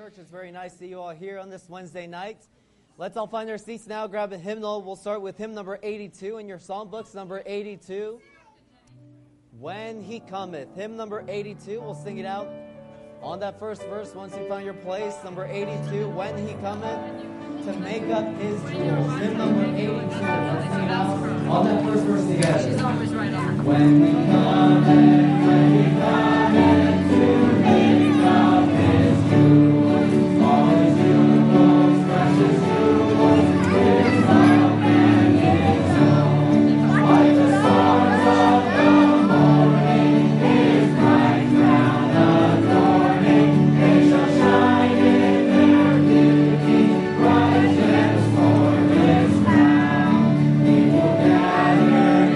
Church. It's very nice to see you all here on this Wednesday night. Let's all find our seats now. Grab a hymnal. We'll start with hymn number 82 in your song books, number 82. When He Cometh. Hymn number 82. We'll sing it out on that first verse once you find your place. Number 82, When He Cometh to make up His jewels. Hymn number 82. Let's sing it out on that first verse together. She's always right on. When He cometh, when He cometh to make up His jewels, all His jewels, precious jewels, His love and His own. Like the stars of the morning, His bright crown adorning, they shall shine in their beauty, bright gems for His crown. He will gather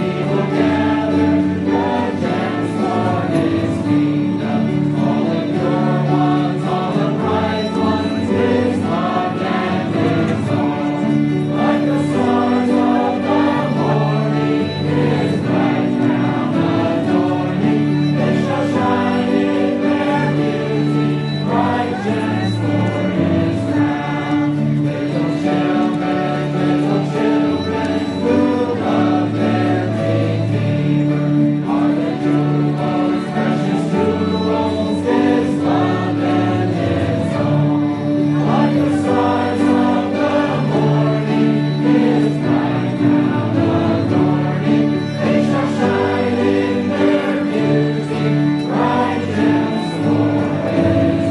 the gems for His kingdom, all the pure ones, all the bright ones, His love and His own. Like the stars of the morning, His bright crown adorning, they shall shine in their beauty, bright gems for His crown. Little children who love their Redeemer are the jewels, precious jewels, His love and His own. Like the stars of the morning, His bright crown adorning, they shall shine in their beauty, bright gems for His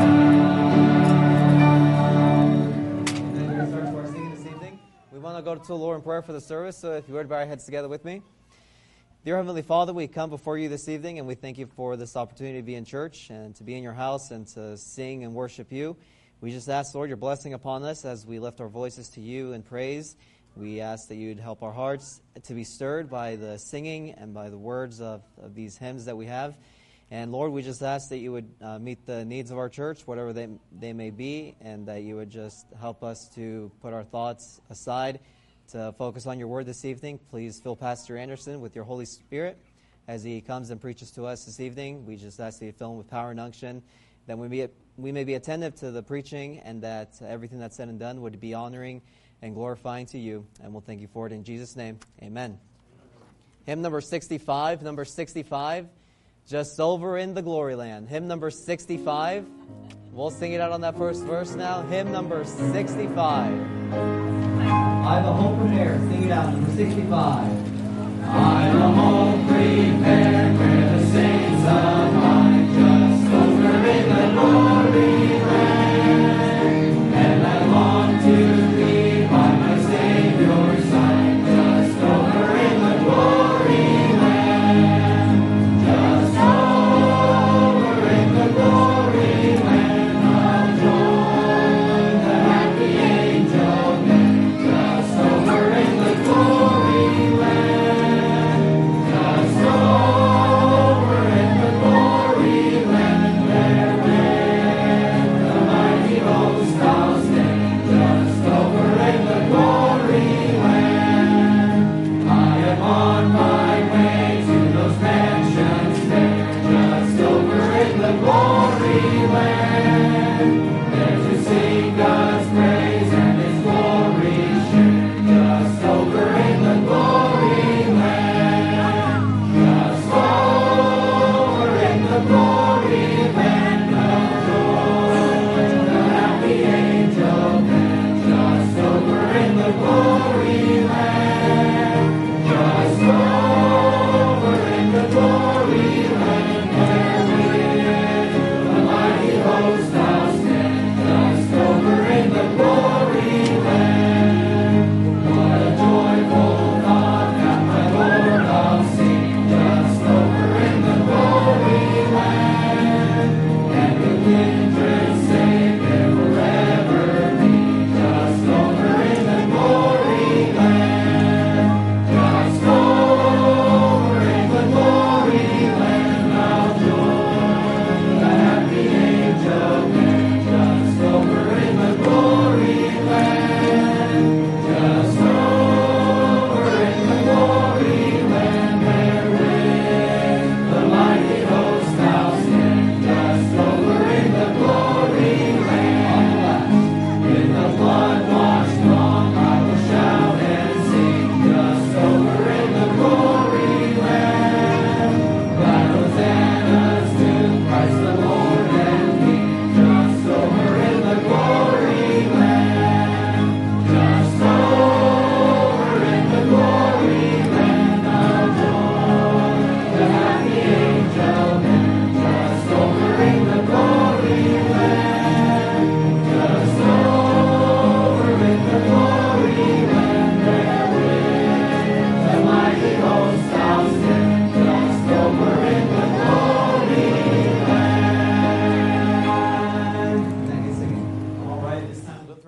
crown. Start our singing this evening. We want to go to the Lord in prayer for the service, so if you would bow our heads together with me. Dear Heavenly Father, we come before you this evening, and we thank you for this opportunity to be in church and to be in your house and to sing and worship you. We just ask, Lord, your blessing upon us as we lift our voices to you in praise. We ask that you'd help our hearts to be stirred by the singing and by the words of these hymns that we have. And Lord, we just ask that you would meet the needs of our church, whatever they may be, and that you would just help us to put our thoughts aside to focus on your word this evening. Please fill Pastor Anderson with your Holy Spirit as he comes and preaches to us this evening. We just ask that you fill him with power and unction, that we may be attentive to the preaching, and that everything that's said and done would be honoring and glorifying to you. And we'll thank you for it in Jesus' name. Amen. Hymn number 65, Just Over in the Glory Land. Hymn number 65. We'll sing it out on that first verse now. Hymn number 65. I've a home prepared. Sing it out. Number 65. I've a home prepared where the saints of mine just over in the glory land. And I long to be by my Savior's side, just over in the glory land. Just over in the glory land, I'll join the happy angel men. Just over in the glory land, just over in the glory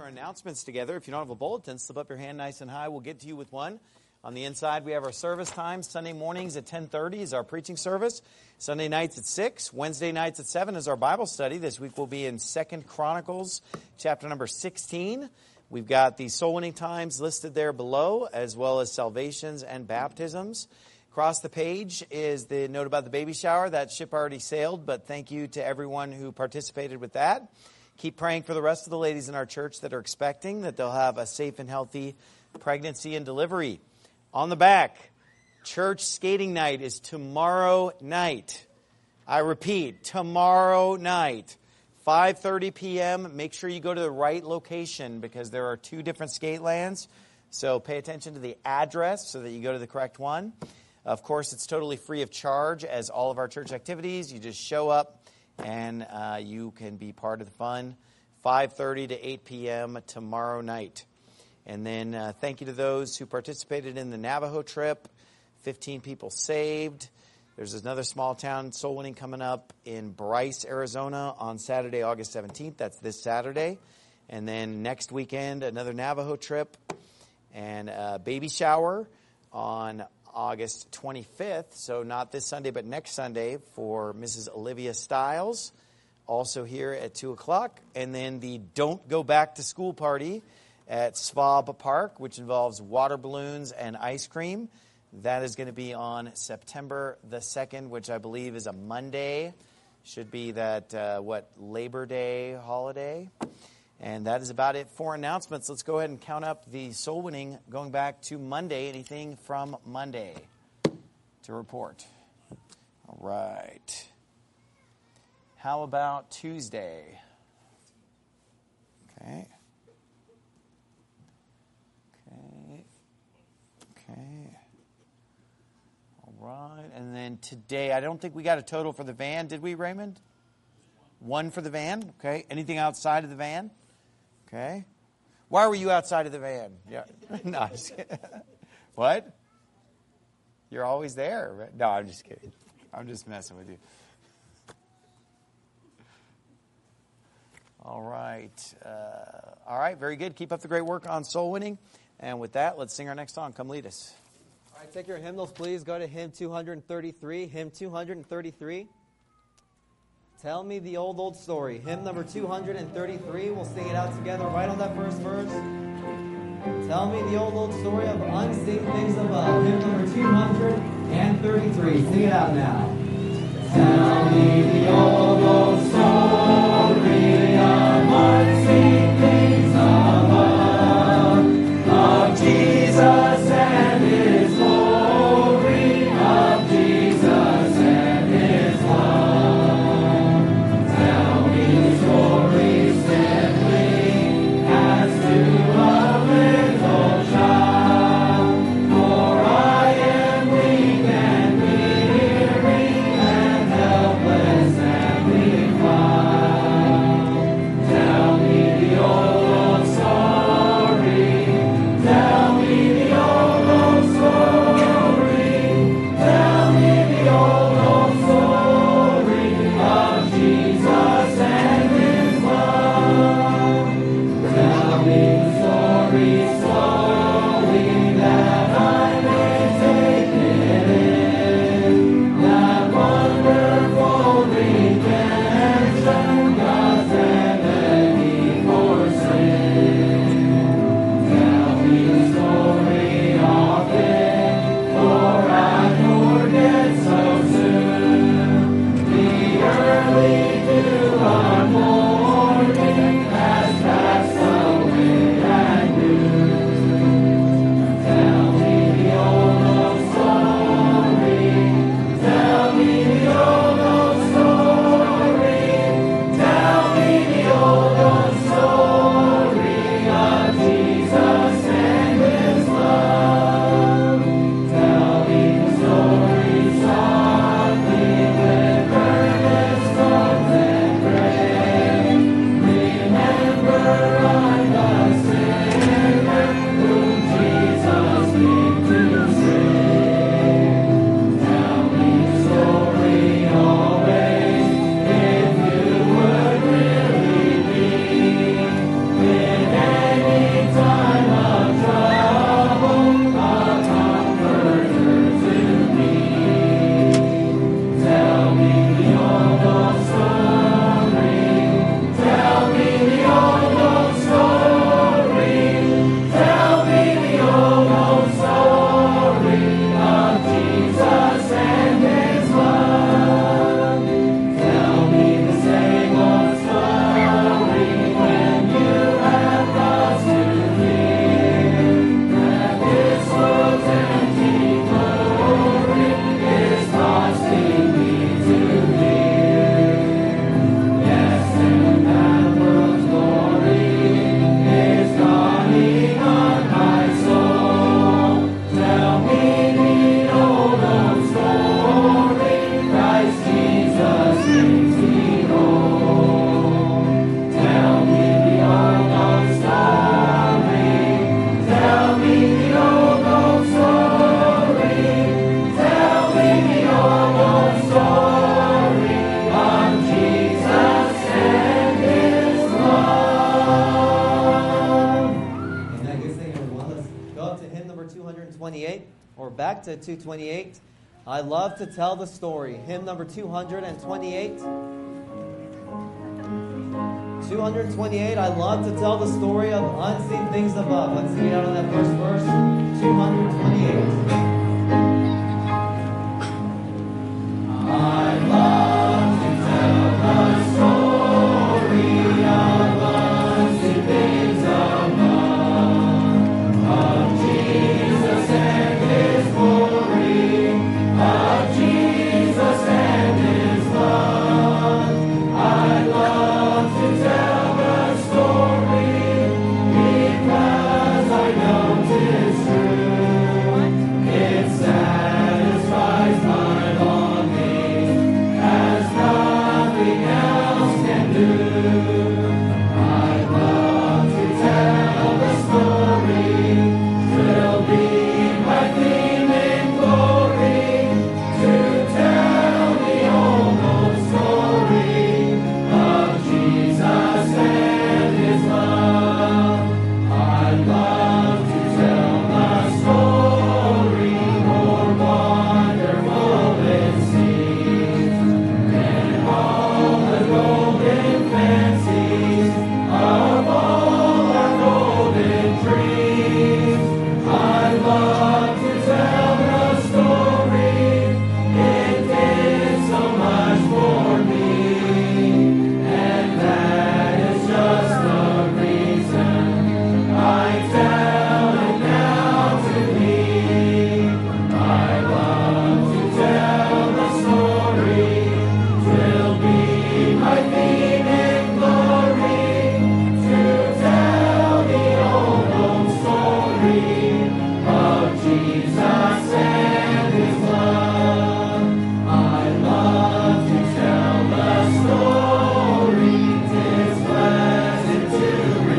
Announcements together. If you don't have a bulletin, slip up your hand nice and high. We'll get to you with one. On the inside, we have our service times. Sunday mornings at 10:30 is our preaching service. Sunday nights at 6. Wednesday nights at 7 is our Bible study. This week we'll be in 2 Chronicles, chapter number 16. We've got the soul winning times listed there below, as well as salvations and baptisms. Across the page is the note about the baby shower. That ship already sailed, but thank you to everyone who participated with that. Keep praying for the rest of the ladies in our church that are expecting, that they'll have a safe and healthy pregnancy and delivery. On the back, church skating night is tomorrow night. I repeat, tomorrow night, 5:30 p.m. Make sure you go to the right location because there are 2 different skate lands. So pay attention to the address so that you go to the correct one. Of course, it's totally free of charge as all of our church activities. You just show up and you can be part of the fun. 5:30 to 8 p.m. tomorrow night. And then thank you to those who participated in the Navajo trip. 15 people saved. There's another small town soul winning coming up in Bryce, Arizona on Saturday, August 17th. That's this Saturday. And then next weekend, another Navajo trip and a baby shower on August 25th, so not this Sunday, but next Sunday for Mrs. Olivia Stiles, also here at 2 o'clock. And then the Don't Go Back to School party at Svab Park, which involves water balloons and ice cream. That is going to be on September the 2nd, which I believe is a Monday. Should be that, Labor Day holiday. And that is about it for announcements. Let's go ahead and count up the soul winning going back to Monday. Anything from Monday to report? All right. How about Tuesday? Okay. All right. And then today, I don't think we got a total for the van. Did we, Raymond? 1 for the van. Okay. Anything outside of the van? Okay. Why were you outside of the van? Yeah. No, I'm just kidding. What? You're always there. Right? No, I'm just kidding. I'm just messing with you. All right. All right. Very good. Keep up the great work on soul winning. And with that, let's sing our next song. Come lead us. All right. Take your hymnals, please. Go to hymn 233. Hymn 233. Tell me the old story. Hymn number 233. We'll sing it out together right on that first verse. Tell me the old story of unseen things above. Hymn number 233. Sing it out now. Tell me the old story of unseen things above, of Jesus and His glory, of Jesus and His love. Tell me the story simply as to a little child, for I am weak and weary and helpless and weak. or back to 228. I love to tell the story. Hymn number 228. 228, I love to tell the story of unseen things above. Let's sing it out on that first verse. 228. I love to tell the story of unseen things above, of Jesus and His glory, of Jesus and His love. I love to tell the story because I know 'tis true. It satisfies my longing as nothing else can do. I love to tell the story, 'twill be my theme in glory, to tell the old story of Jesus and His love. I love to tell the story, more wonderful it seems than all the golden fancies of all our golden dreams. I love to tell the story, it did so much for me, and that is just the reason I tell it now to me. I love to tell the story, 'twill be my theme in glory, to tell the old story of Jesus and His love. I love to tell the story, 'tis pleasant to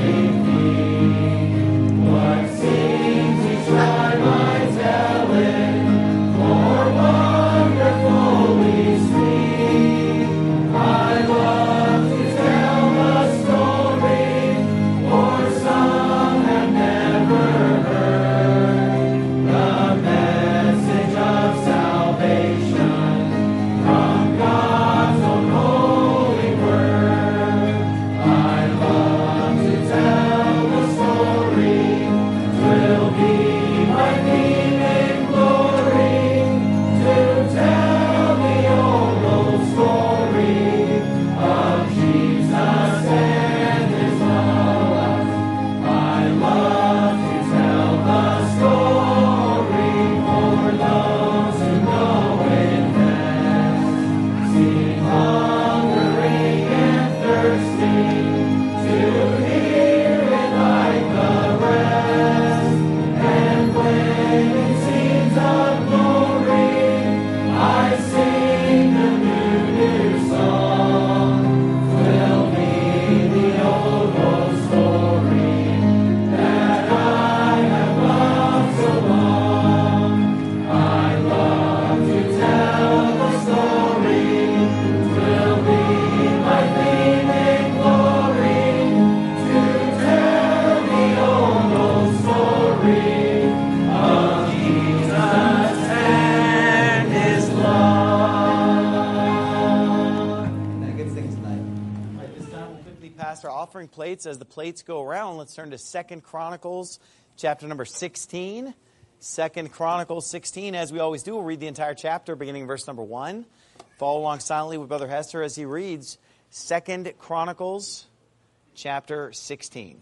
repeat what seems each time I tell it, more wonderfully sweet. I love to tell the story, for some have never heard the message of salvation from God's own holy word. I love to tell the story, 'twill be my theme in glory, to tell the old story of Jesus and His love. I love to tell the story for those who know it best, seem hungering and thirsting to hear it like the rest. And when it seems of glory, I sing a new song. 'Twill be the old story that I have loved so long. I love to tell the story, 'twill be my theme in glory, to tell the old story of Jesus and His love. Good things tonight. All right, this time we'll quickly pass our offering plates. As the plates go around, let's turn to 2 Chronicles, chapter number 16. 2 Chronicles 16, as we always do, we'll read the entire chapter, beginning verse number 1. Follow along silently with Brother Hester as he reads 2 Chronicles, chapter 16.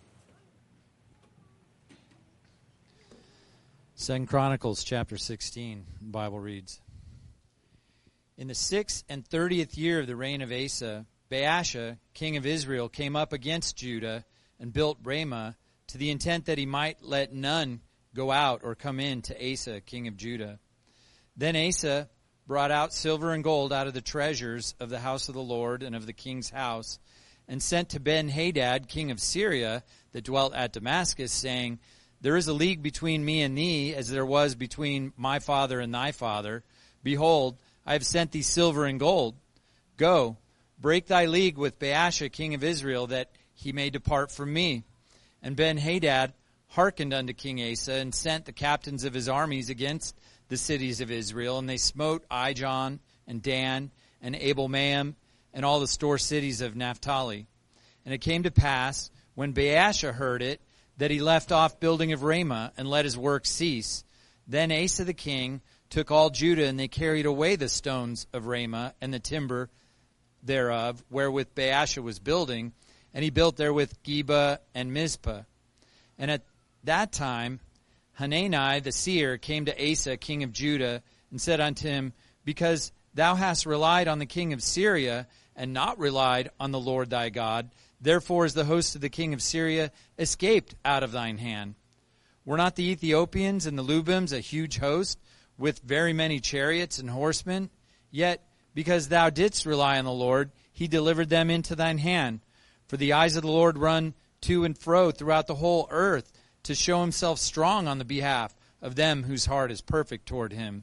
2 Chronicles chapter 16, the Bible reads, In the 6th and 30th year of the reign of Asa, Baasha, king of Israel, came up against Judah and built Ramah, to the intent that he might let none go out or come in to Asa, king of Judah. Then Asa brought out silver and gold out of the treasures of the house of the Lord and of the king's house, and sent to Ben-Hadad, king of Syria, that dwelt at Damascus, saying, There is a league between me and thee, as there was between my father and thy father. Behold, I have sent thee silver and gold. Go, break thy league with Baasha, king of Israel, that he may depart from me. And Ben-Hadad hearkened unto King Asa, and sent the captains of his armies against the cities of Israel, and they smote Ijon, and Dan, and Abel-maim, and all the store cities of Naphtali. And it came to pass, when Baasha heard it, that he left off building of Ramah, and let his work cease. Then Asa the king took all Judah, and they carried away the stones of Ramah, and the timber thereof, wherewith Baasha was building, and he built therewith Geba and Mizpah. And at that time Hanani the seer came to Asa king of Judah, and said unto him, Because thou hast relied on the king of Syria, and not relied on the Lord thy God, therefore is the host of the king of Syria escaped out of thine hand. Were not the Ethiopians and the Lubims a huge host, with very many chariots and horsemen? Yet, because thou didst rely on the Lord, he delivered them into thine hand. For the eyes of the Lord run to and fro throughout the whole earth, to show himself strong on the behalf of them whose heart is perfect toward him.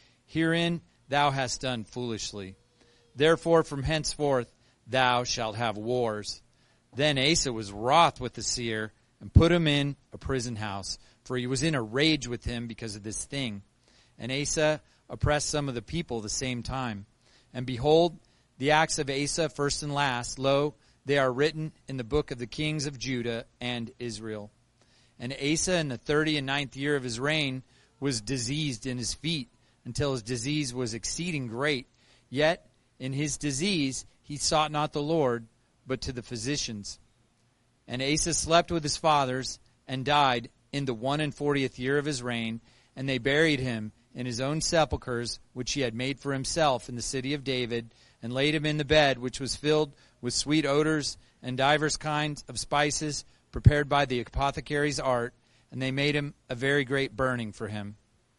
Herein thou hast done foolishly. Therefore from henceforth thou shalt have wars. Then Asa was wroth with the seer, and put him in a prison house, for he was in a rage with him because of this thing. And Asa oppressed some of the people the same time. And behold, the acts of Asa, first and last, lo, they are written in the book of the kings of Judah and Israel. And Asa, in the 39th year of his reign, was diseased in his feet, until his disease was exceeding great. Yet in his disease he sought not the Lord, but to the physicians. And Asa slept with his fathers, and died in the 41st year of his reign, and they buried him in his own sepulchres, which he had made for himself in the city of David, and laid him in the bed, which was filled with sweet odors and divers kinds of spices, prepared by the apothecary's art, and they made him a very great burning for him.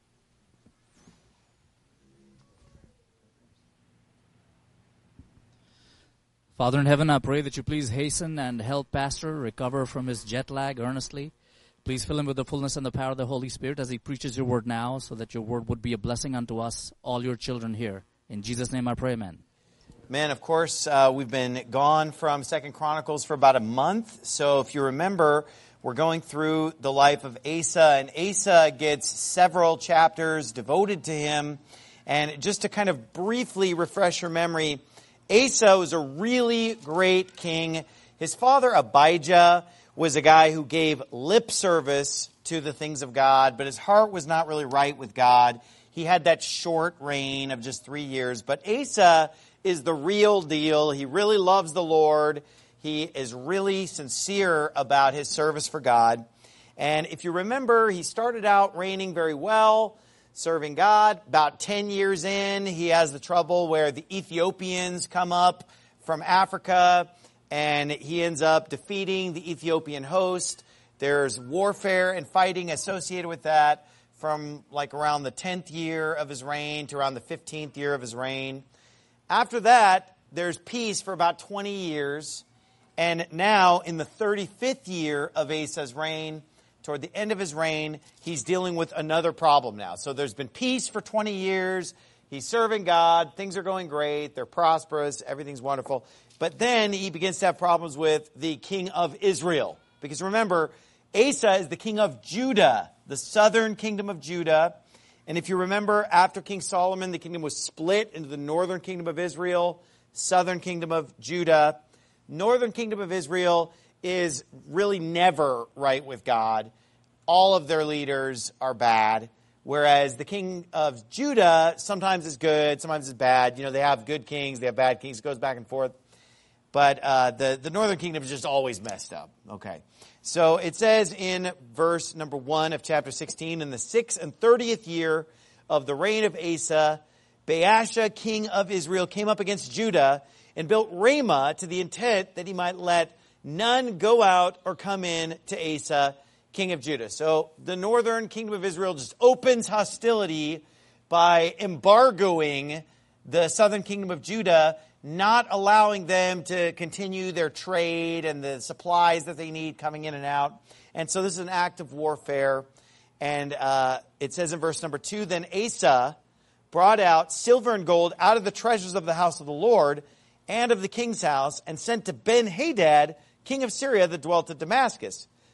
Father in heaven, I pray that you please hasten and help Pastor recover from his jet lag earnestly. Please fill him with the fullness and the power of the Holy Spirit as he preaches your word now, so that your word would be a blessing unto us, all your children here. In Jesus' name I pray, amen. Man, of course, we've been gone from 2 Chronicles for about a month. So if you remember, we're going through the life of Asa, and Asa gets several chapters devoted to him. And just to kind of briefly refresh your memory, Asa was a really great king. His father, Abijah, was a guy who gave lip service to the things of God, but his heart was not really right with God. He had that short reign of just 3 years. But Asa is the real deal. He really loves the Lord. He is really sincere about his service for God. And if you remember, he started out reigning very well, serving God. About 10 years in, he has the trouble where the Ethiopians come up from Africa, and he ends up defeating the Ethiopian host. There's warfare and fighting associated with that from like around the 10th year of his reign to around the 15th year of his reign. After that, there's peace for about 20 years. And now, in the 35th year of Asa's reign, toward the end of his reign, he's dealing with another problem now. So there's been peace for 20 years. He's serving God. Things are going great. They're prosperous. Everything's wonderful. But then he begins to have problems with the king of Israel. Because remember, Asa is the king of Judah, the southern kingdom of Judah. And if you remember, after King Solomon, the kingdom was split into the northern kingdom of Israel, southern kingdom of Judah. Northern kingdom of Israel is really never right with God. All of their leaders are bad. Whereas the king of Judah sometimes is good, sometimes is bad. You know, they have good kings, they have bad kings. It goes back and forth. But the northern kingdom is just always messed up. Okay. So it says in verse number 1 of chapter 16, in the 6th and 30th year of the reign of Asa, Baasha, king of Israel, came up against Judah and built Ramah to the intent that he might let none go out or come in to Asa, king of Judah. So the northern kingdom of Israel just opens hostility by embargoing the southern kingdom of Judah, not allowing them to continue their trade and the supplies that they need coming in and out. And so this is an act of warfare. And it says in verse number 2, Then Asa brought out silver and gold out of the treasures of the house of the Lord and of the king's house, and sent to Ben-Hadad, king of Syria, that dwelt at Damascus,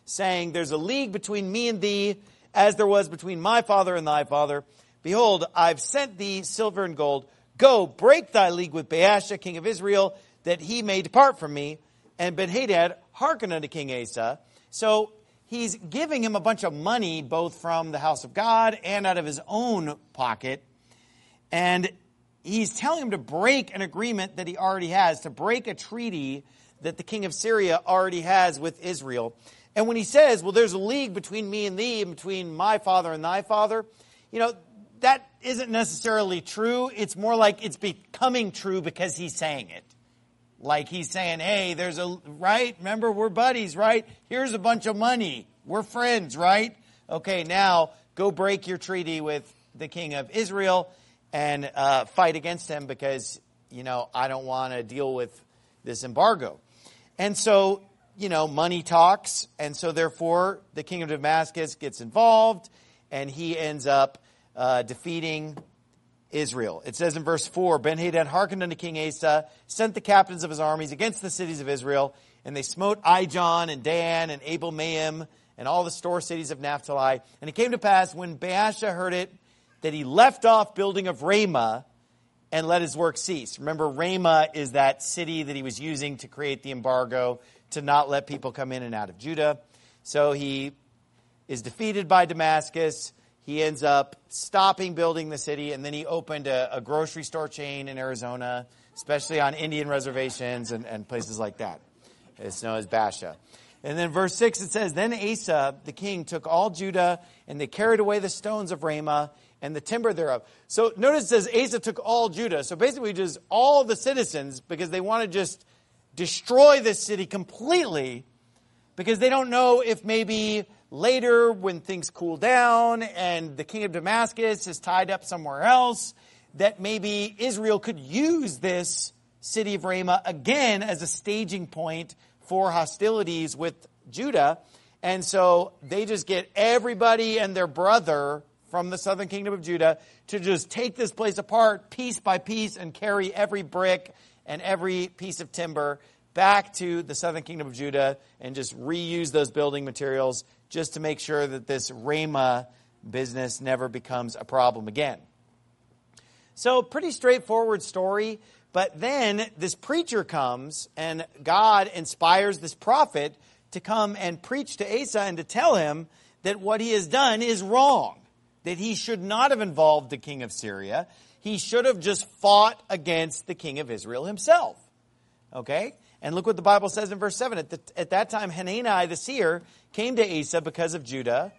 saying, there's a league between me and thee, as there was between my father and thy father. Behold, I've sent thee silver and gold. Go, break thy league with Baasha, king of Israel, that he may depart from me. And Ben-Hadad hearkened unto King Asa. So he's giving him a bunch of money, both from the house of God and out of his own pocket. And he's telling him to break an agreement that he already has, to break a treaty that the king of Syria already has with Israel. And when he says, well, there's a league between me and thee, and between my father and thy father, that isn't necessarily true. It's more like it's becoming true because he's saying it. Like he's saying, hey, right? Remember, we're buddies, right? Here's a bunch of money. We're friends, right? Okay, now go break your treaty with the king of Israel and fight against him because, I don't want to deal with this embargo. And so, money talks. And so therefore, the king of Damascus gets involved and he ends up defeating Israel. It says in verse 4, Ben-Hadad hearkened unto King Asa, sent the captains of his armies against the cities of Israel, and they smote Ijon and Dan and Abel-Maim and all the store cities of Naphtali. And it came to pass, when Baasha heard it, that he left off building of Ramah and let his work cease. Remember, Ramah is that city that he was using to create the embargo to not let people come in and out of Judah. So he is defeated by Damascus. He ends up stopping building the city, and then he opened a grocery store chain in Arizona, especially on Indian reservations and places like that. It's known as Baasha. And then verse 6, it says, Then Asa, the king, took all Judah, and they carried away the stones of Ramah and the timber thereof. So notice it says Asa took all Judah. So basically just all the citizens, because they want to just destroy this city completely, because they don't know if maybe later, when things cool down and the king of Damascus is tied up somewhere else, that maybe Israel could use this city of Ramah again as a staging point for hostilities with Judah. And so they just get everybody and their brother from the southern kingdom of Judah to just take this place apart piece by piece and carry every brick and every piece of timber back to the southern kingdom of Judah and just reuse those building materials just to make sure that this Ramah business never becomes a problem again. So pretty straightforward story. But then this preacher comes and God inspires this prophet to come and preach to Asa and to tell him that what he has done is wrong. That he should not have involved the king of Syria. He should have just fought against the king of Israel himself. Okay? And look what the Bible says in verse 7. At that time, Hanani the seer came to Asa because of Judah.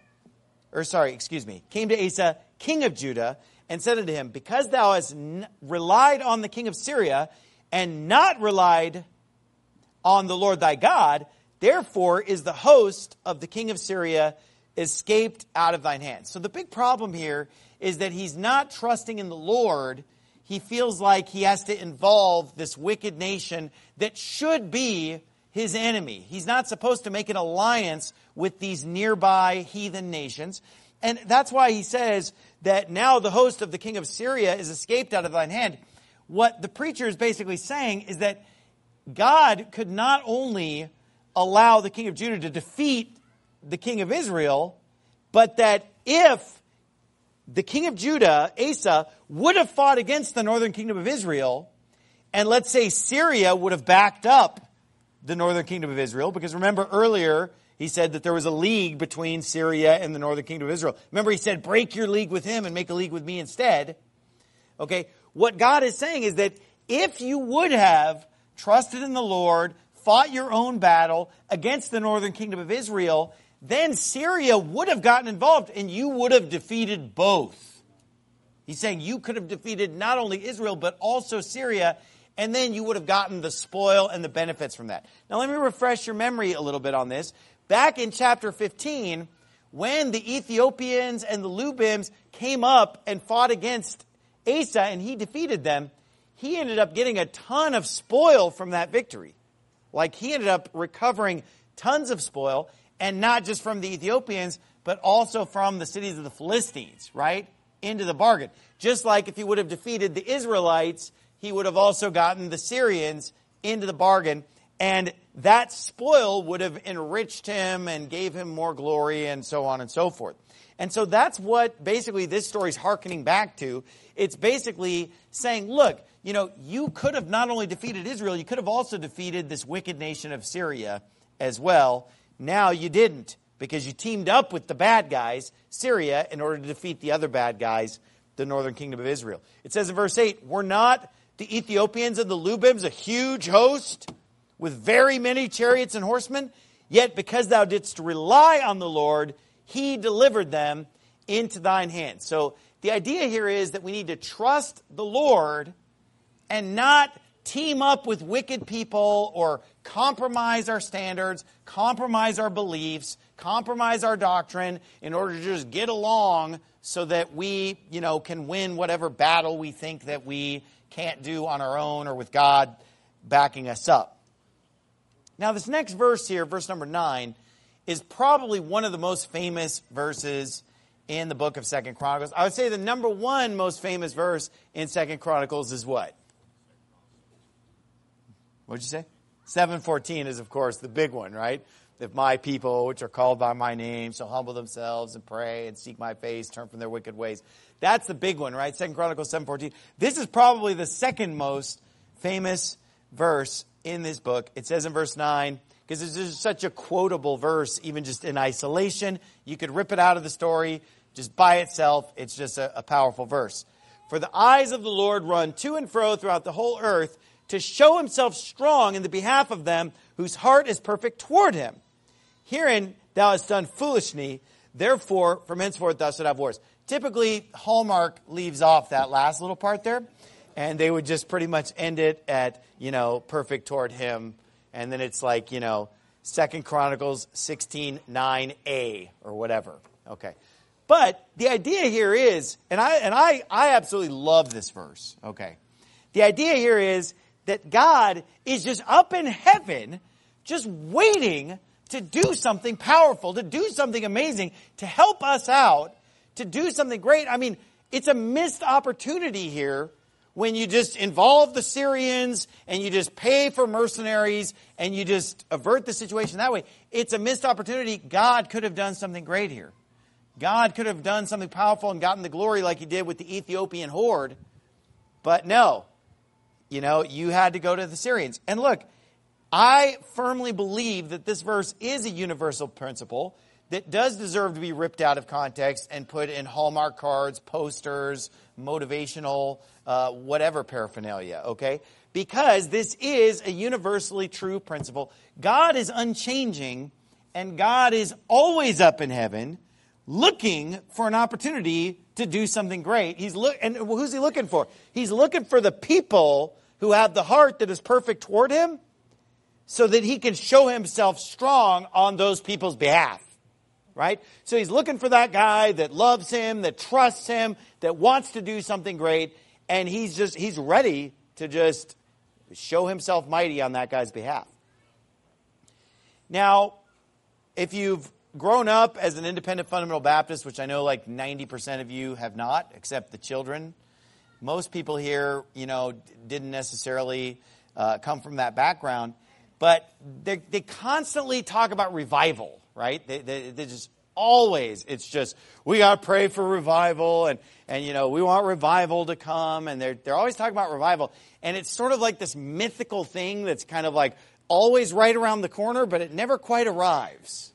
Came to Asa, king of Judah, and said unto him, Because thou hast relied on the king of Syria and not relied on the Lord thy God, therefore is the host of the king of Syria escaped out of thine hands. So the big problem here is that he's not trusting in the Lord. He feels like he has to involve this wicked nation that should be his enemy. He's not supposed to make an alliance with these nearby heathen nations. And that's why he says that now the host of the king of Syria is escaped out of thine hand. What the preacher is basically saying is that God could not only allow the king of Judah to defeat the king of Israel, but that if the king of Judah, Asa, would have fought against the northern kingdom of Israel, and let's say Syria would have backed up the northern kingdom of Israel, because remember earlier he said that there was a league between Syria and the northern kingdom of Israel. Remember he said, break your league with him and make a league with me instead. Okay, what God is saying is that if you would have trusted in the Lord, fought your own battle against the northern kingdom of Israel, then Syria would have gotten involved and you would have defeated both. He's saying you could have defeated not only Israel, but also Syria, and then you would have gotten the spoil and the benefits from that. Now let me refresh your memory a little bit on this. Back in chapter 15, when the Ethiopians and the Lubims came up and fought against Asa and he defeated them, he ended up getting a ton of spoil from that victory. Like he ended up recovering tons of spoil, and not just from the Ethiopians, but also from the cities of the Philistines, right? Into the bargain. Just like if he would have defeated the Israelites, he would have also gotten the Syrians into the bargain. And that spoil would have enriched him and gave him more glory and so on and so forth. And so that's what basically this story is hearkening back to. It's basically saying, look, you could have not only defeated Israel, you could have also defeated this wicked nation of Syria as well. Now you didn't, because you teamed up with the bad guys, Syria, in order to defeat the other bad guys, the northern kingdom of Israel. It says in verse 8, were not the Ethiopians and the Lubims a huge host with very many chariots and horsemen? Yet because thou didst rely on the Lord, he delivered them into thine hand. So the idea here is that we need to trust the Lord and not team up with wicked people or compromise our standards, compromise our beliefs, compromise our doctrine in order to just get along so that we, can win whatever battle we think that we can't do on our own or with God backing us up. Now, this next verse here, verse number 9, is probably one of the most famous verses in the book of 2 Chronicles. I would say the number one most famous verse in 2 Chronicles is what? What'd you say? 7:14 is, of course, the big one, right? If my people, which are called by my name, shall humble themselves and pray and seek my face, turn from their wicked ways. That's the big one, right? 2 Chronicles 7:14. This is probably the second most famous verse in this book. It says in verse 9, because this is such a quotable verse, even just in isolation, you could rip it out of the story just by itself. It's just a powerful verse. For the eyes of the Lord run to and fro throughout the whole earth to show himself strong in the behalf of them whose heart is perfect toward him. Herein thou hast done foolishly, therefore from henceforth thou shalt have wars. Typically, Hallmark leaves off that last little part there, and they would just pretty much end it at, perfect toward him. And then it's like, 2 Chronicles 16:9a or whatever. Okay. But the idea here is, and I absolutely love this verse. Okay. The idea here is that God is just up in heaven, just waiting to do something powerful, to do something amazing, to help us out, to do something great. I mean, it's a missed opportunity here when you just involve the Syrians and you just pay for mercenaries and you just avert the situation that way. It's a missed opportunity. God could have done something great here. God could have done something powerful and gotten the glory like he did with the Ethiopian horde. But no, you had to go to the Syrians. And look, I firmly believe that this verse is a universal principle that does deserve to be ripped out of context and put in Hallmark cards, posters, motivational, whatever paraphernalia, okay? Because this is a universally true principle. God is unchanging, and God is always up in heaven looking for an opportunity to do something great. And who's he looking for? He's looking for the people who have the heart that is perfect toward him so that he can show himself strong on those people's behalf. Right? So he's looking for that guy that loves him, that trusts him, that wants to do something great, and he's ready to just show himself mighty on that guy's behalf. Now, if you've grown up as an independent fundamental Baptist, which I know like 90% of you have not, except the children, most people here, didn't necessarily come from that background, but they constantly talk about revival. Right? They just always, it's just, we got to pray for revival and we want revival to come. And they're always talking about revival. And it's sort of like this mythical thing that's kind of like always right around the corner, but it never quite arrives.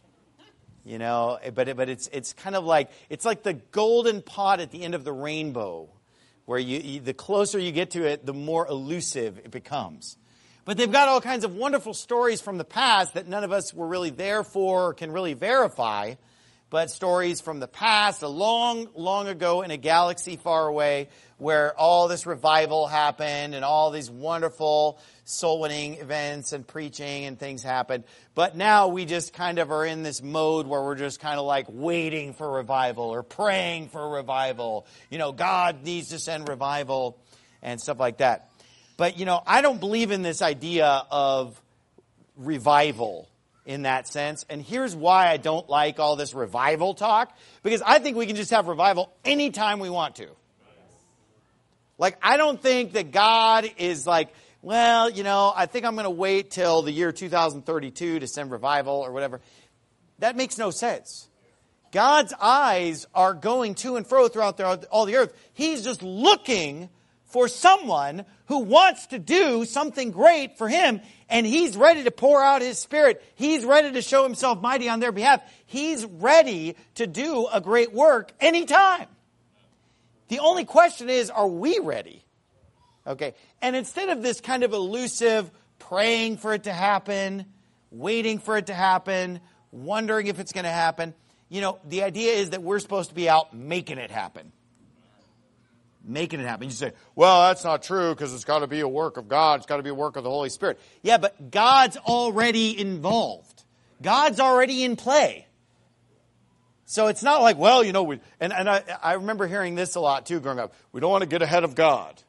But it's kind of like, it's like the golden pot at the end of the rainbow where the closer you get to it, the more elusive it becomes. But they've got all kinds of wonderful stories from the past that none of us were really there for or can really verify. But stories from the past, a long, long ago in a galaxy far away, where all this revival happened and all these wonderful soul-winning events and preaching and things happened. But now we just kind of are in this mode where we're just kind of like waiting for revival or praying for revival. God needs to send revival and stuff like that. But, I don't believe in this idea of revival in that sense. And here's why I don't like all this revival talk. Because I think we can just have revival anytime we want to. Like, I don't think that God is like well, I think I'm going to wait till the year 2032 to send revival or whatever. That makes no sense. God's eyes are going to and fro throughout all the earth. He's just looking for someone who wants to do something great for him, and he's ready to pour out his Spirit. He's ready to show himself mighty on their behalf. He's ready to do a great work anytime. The only question is, are we ready? Okay. And instead of this kind of elusive praying for it to happen, waiting for it to happen, wondering if it's going to happen, the idea is that we're supposed to be out making it happen. Making it happen. You say, well, that's not true because it's got to be a work of God. It's got to be a work of the Holy Spirit. Yeah, but God's already involved. God's already in play. So it's not like, well, I remember hearing this a lot too growing up. We don't want to get ahead of God,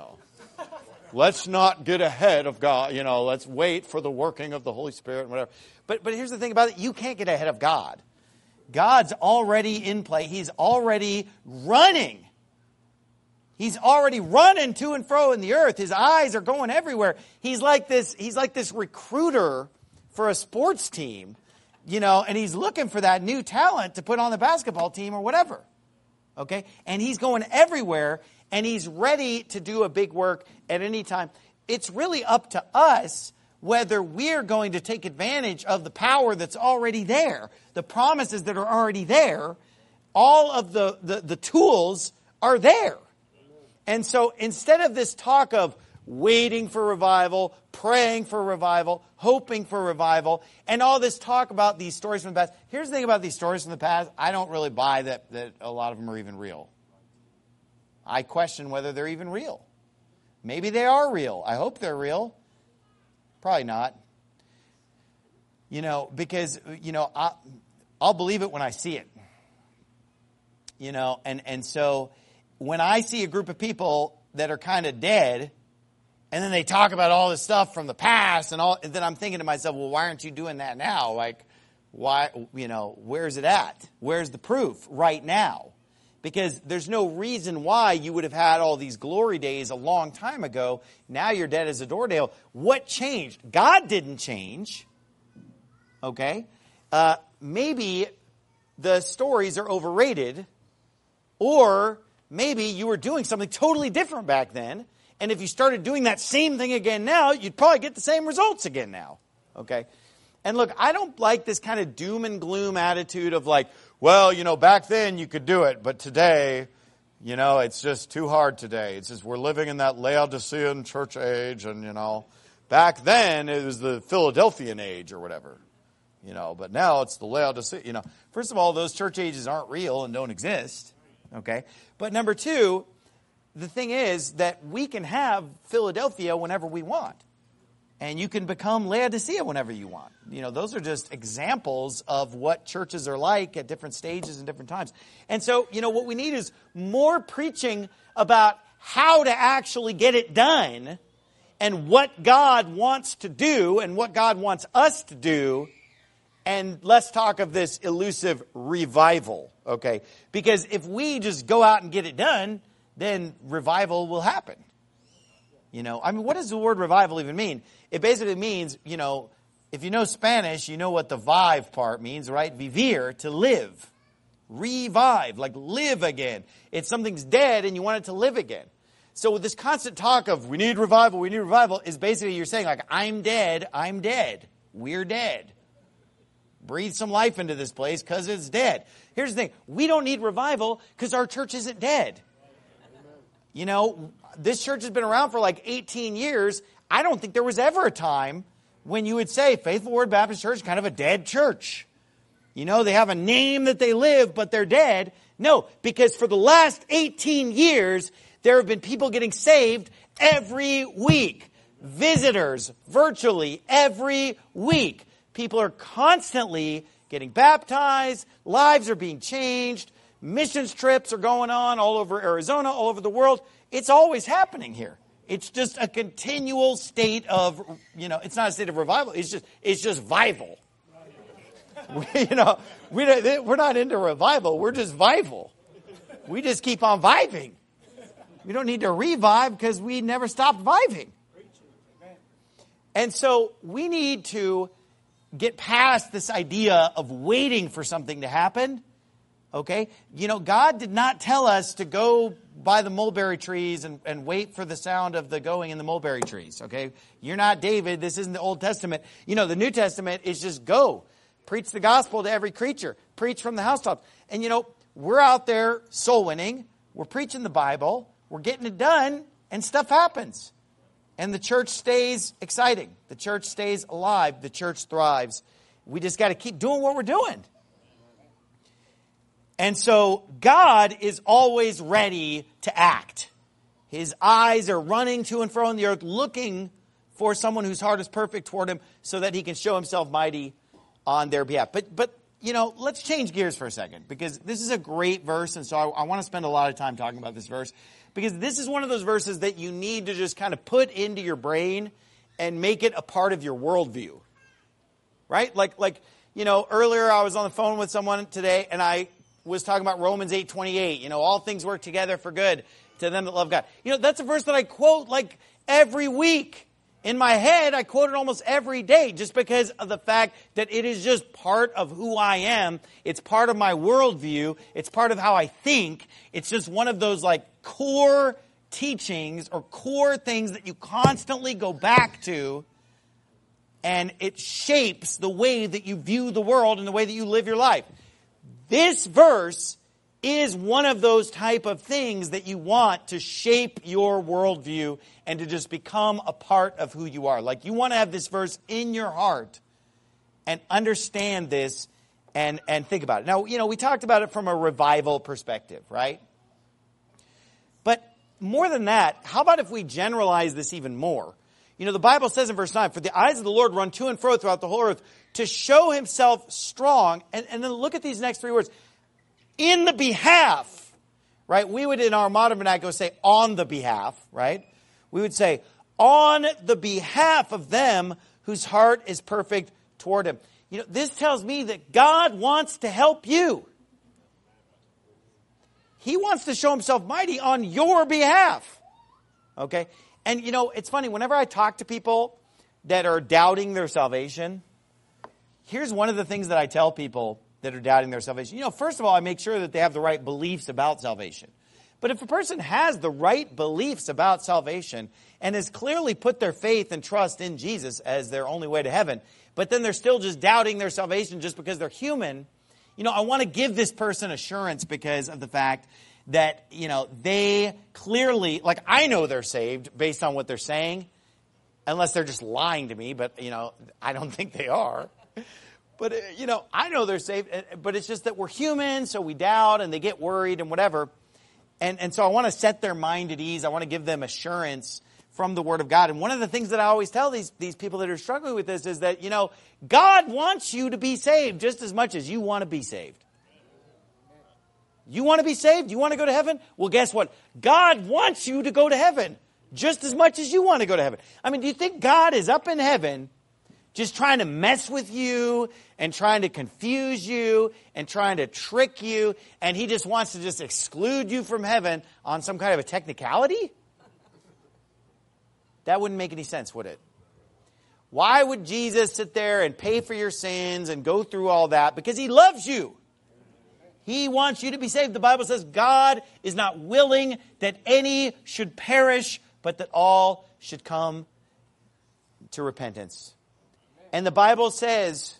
Let's not get ahead of God, let's wait for the working of the Holy Spirit and whatever. But here's the thing about it. You can't get ahead of God. God's already in play. He's already running. He's already running to and fro in the earth. His eyes are going everywhere. He's like this recruiter for a sports team, and he's looking for that new talent to put on the basketball team or whatever. Okay? And he's going everywhere, and he's ready to do a big work at any time. It's really up to us whether we're going to take advantage of the power that's already there, the promises that are already there. All of the tools are there. And so instead of this talk of waiting for revival, praying for revival, hoping for revival, and all this talk about these stories from the past, here's the thing about these stories from the past. I don't really buy that a lot of them are even real. I question whether they're even real. Maybe they are real. I hope they're real. Probably not. Because, I'll believe it when I see it. And so when I see a group of people that are kind of dead, and then they talk about all this stuff from the past and then I'm thinking to myself, well, why aren't you doing that now? Like, why, where's it at? Where's the proof right now? Because there's no reason why you would have had all these glory days a long time ago. Now you're dead as a doornail. What changed? God didn't change. Okay? Maybe the stories are overrated, or maybe you were doing something totally different back then, and if you started doing that same thing again now, you'd probably get the same results again now. Okay? And look, I don't like this kind of doom and gloom attitude of like, well, back then you could do it, but today, it's just too hard today. It's just we're living in that Laodicean church age, and, back then it was the Philadelphian age or whatever, but now it's the Laodicean, First of all, those church ages aren't real and don't exist, okay? But number two, the thing is that we can have Philadelphia whenever we want. And you can become Laodicea whenever you want. Those are just examples of what churches are like at different stages and different times. And so, what we need is more preaching about how to actually get it done and what God wants to do and what God wants us to do. And let's talk of this elusive revival, okay? Because if we just go out and get it done, then revival will happen. What does the word revival even mean? It basically means, if you know Spanish, you know what the vive part means, right? Vivir, to live. Revive, like live again. It's something's dead and you want it to live again. So with this constant talk of we need revival, is basically you're saying like, I'm dead, we're dead. Breathe some life into this place because it's dead. Here's the thing, we don't need revival because our church isn't dead. This church has been around for like 18 years. I don't think there was ever a time when you would say Faithful Word Baptist Church is kind of a dead church. They have a name that they live, but they're dead. No, because for the last 18 years, there have been people getting saved every week. Visitors, virtually every week. People are constantly getting baptized. Lives are being changed. Missions trips are going on all over Arizona, all over the world. It's always happening here. It's just a continual state of, it's not a state of revival. It's just vival. We're not into revival. We're just vival. We just keep on viving. We don't need to revive because we never stopped viving. And so we need to get past this idea of waiting for something to happen. Okay? You know, God did not tell us to go by the mulberry trees and wait for the sound of the going in the mulberry trees. Okay? You're not David. This isn't the Old Testament. You know, the New Testament is just go. Preach the gospel to every creature. Preach from the housetops. And you know, we're out there soul winning. We're preaching the Bible. We're getting it done. And stuff happens. And the church stays exciting. The church stays alive. The church thrives. We just got to keep doing what we're doing. And so God is always ready to act. His eyes are running to and fro on the earth, looking for someone whose heart is perfect toward him so that he can show himself mighty on their behalf. But you know, let's change gears for a second, because this is a great verse. And so I want to spend a lot of time talking about this verse, because this is one of those verses that you need to just kind of put into your brain and make it a part of your worldview. Right? Like, you know, earlier I was on the phone with someone today and I was talking about Romans 8:28. You know, all things work together for good to them that love God. You know, that's a verse that I quote like every week. In my head, I quote it almost every day just because of the fact that it is just part of who I am. It's part of my worldview. It's part of how I think. It's just one of those like core teachings or core things that you constantly go back to, and it shapes the way that you view the world and the way that you live your life. This verse is one of those type of things that you want to shape your worldview and to just become a part of who you are. Like, you want to have this verse in your heart and understand this and think about it. Now, you know, we talked about it from a revival perspective, right? But more than that, how about if we generalize this even more? You know, the Bible says in verse 9, "For the eyes of the Lord run to and fro throughout the whole earth to show himself strong." And then look at these next three words. In the behalf, right? We would, in our modern vernacular, say on the behalf, right? We would say on the behalf of them whose heart is perfect toward him. You know, this tells me that God wants to help you. He wants to show himself mighty on your behalf. Okay? And you know, it's funny, whenever I talk to people that are doubting their salvation, here's one of the things that I tell people that are doubting their salvation. You know, first of all, I make sure that they have the right beliefs about salvation. But if a person has the right beliefs about salvation and has clearly put their faith and trust in Jesus as their only way to heaven, but then they're still just doubting their salvation just because they're human, you know, I want to give this person assurance because of the fact that, you know, they clearly, like, I know they're saved based on what they're saying, unless they're just lying to me, but, you know, I don't think they are. But, you know, I know they're saved, but it's just that we're human, so we doubt and they get worried and whatever. And so I want to set their mind at ease. I want to give them assurance from the Word of God. And one of the things that I always tell these people that are struggling with this is that, you know, God wants you to be saved just as much as you want to be saved. You want to be saved? You want to go to heaven? Well, guess what? God wants you to go to heaven just as much as you want to go to heaven. I mean, do you think God is up in heaven just trying to mess with you and trying to confuse you and trying to trick you, and he just wants to just exclude you from heaven on some kind of a technicality? That wouldn't make any sense, would it? Why would Jesus sit there and pay for your sins and go through all that? Because he loves you. He wants you to be saved. The Bible says God is not willing that any should perish, but that all should come to repentance. And the Bible says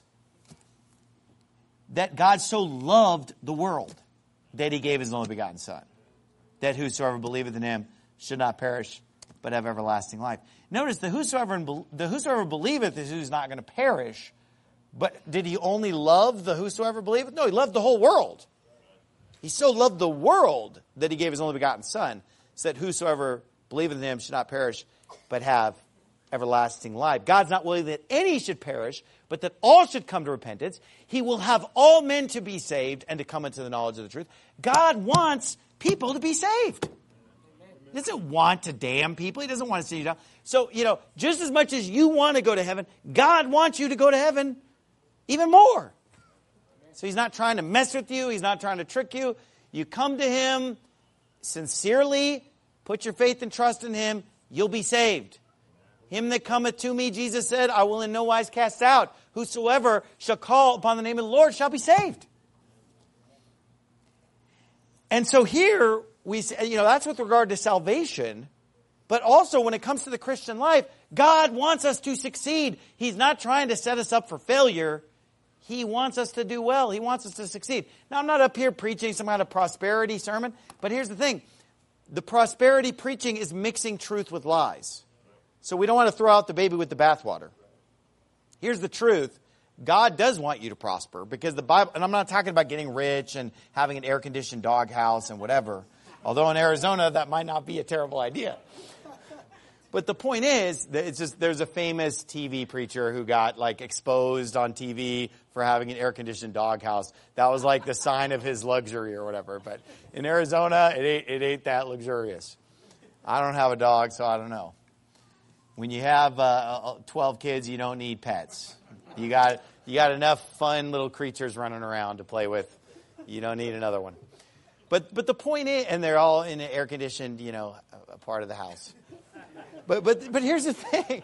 that God so loved the world that he gave his only begotten Son, that whosoever believeth in him should not perish, but have everlasting life. Notice the whosoever believeth is who's not going to perish. But did he only love the whosoever believeth? No, he loved the whole world. He so loved the world that he gave his only begotten Son, so that whosoever believeth in him should not perish, but have everlasting life. God's not willing that any should perish, but that all should come to repentance. He will have all men to be saved and to come into the knowledge of the truth. God wants people to be saved. He doesn't want to damn people. He doesn't want to send you down. So, you know, just as much as you want to go to heaven, God wants you to go to heaven even more. So he's not trying to mess with you. He's not trying to trick you. You come to him sincerely, put your faith and trust in him, you'll be saved. Him that cometh to me, Jesus said, I will in no wise cast out. Whosoever shall call upon the name of the Lord shall be saved. And so here, we say, that's with regard to salvation. But also when it comes to the Christian life, God wants us to succeed. He's not trying to set us up for failure. He wants us to do well. He wants us to succeed. Now, I'm not up here preaching some kind of prosperity sermon, but here's the thing. The prosperity preaching is mixing truth with lies. So we don't want to throw out the baby with the bathwater. Here's the truth. God does want you to prosper because the Bible, and I'm not talking about getting rich and having an air-conditioned doghouse and whatever. Although in Arizona, that might not be a terrible idea. But the point is, that there's a famous TV preacher who got exposed on TV for having an air-conditioned doghouse. That was like the sign of his luxury or whatever. But in Arizona, it ain't that luxurious. I don't have a dog, so I don't know. When you have 12 kids, you don't need pets. You got enough fun little creatures running around to play with. You don't need another one. But the point is, and they're all in an air-conditioned, a part of the house. But here's the thing.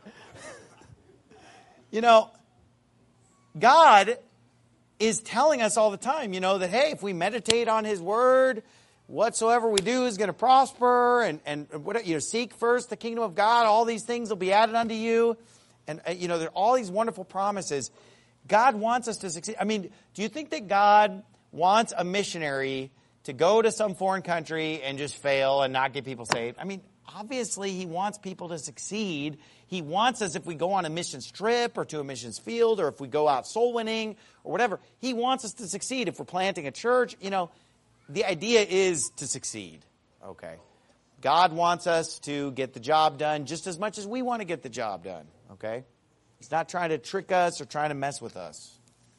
God is telling us all the time, that, hey, if we meditate on His Word, whatsoever we do is going to prosper, and seek first the kingdom of God, all these things will be added unto you. And, there are all these wonderful promises. God wants us to succeed. I mean, do you think that God wants a missionary to go to some foreign country and just fail and not get people saved? I mean, obviously, He wants people to succeed. He wants us, if we go on a missions trip or to a missions field or if we go out soul winning or whatever, He wants us to succeed. If we're planting a church, the idea is to succeed. Okay. God wants us to get the job done just as much as we want to get the job done. Okay. He's not trying to trick us or trying to mess with us.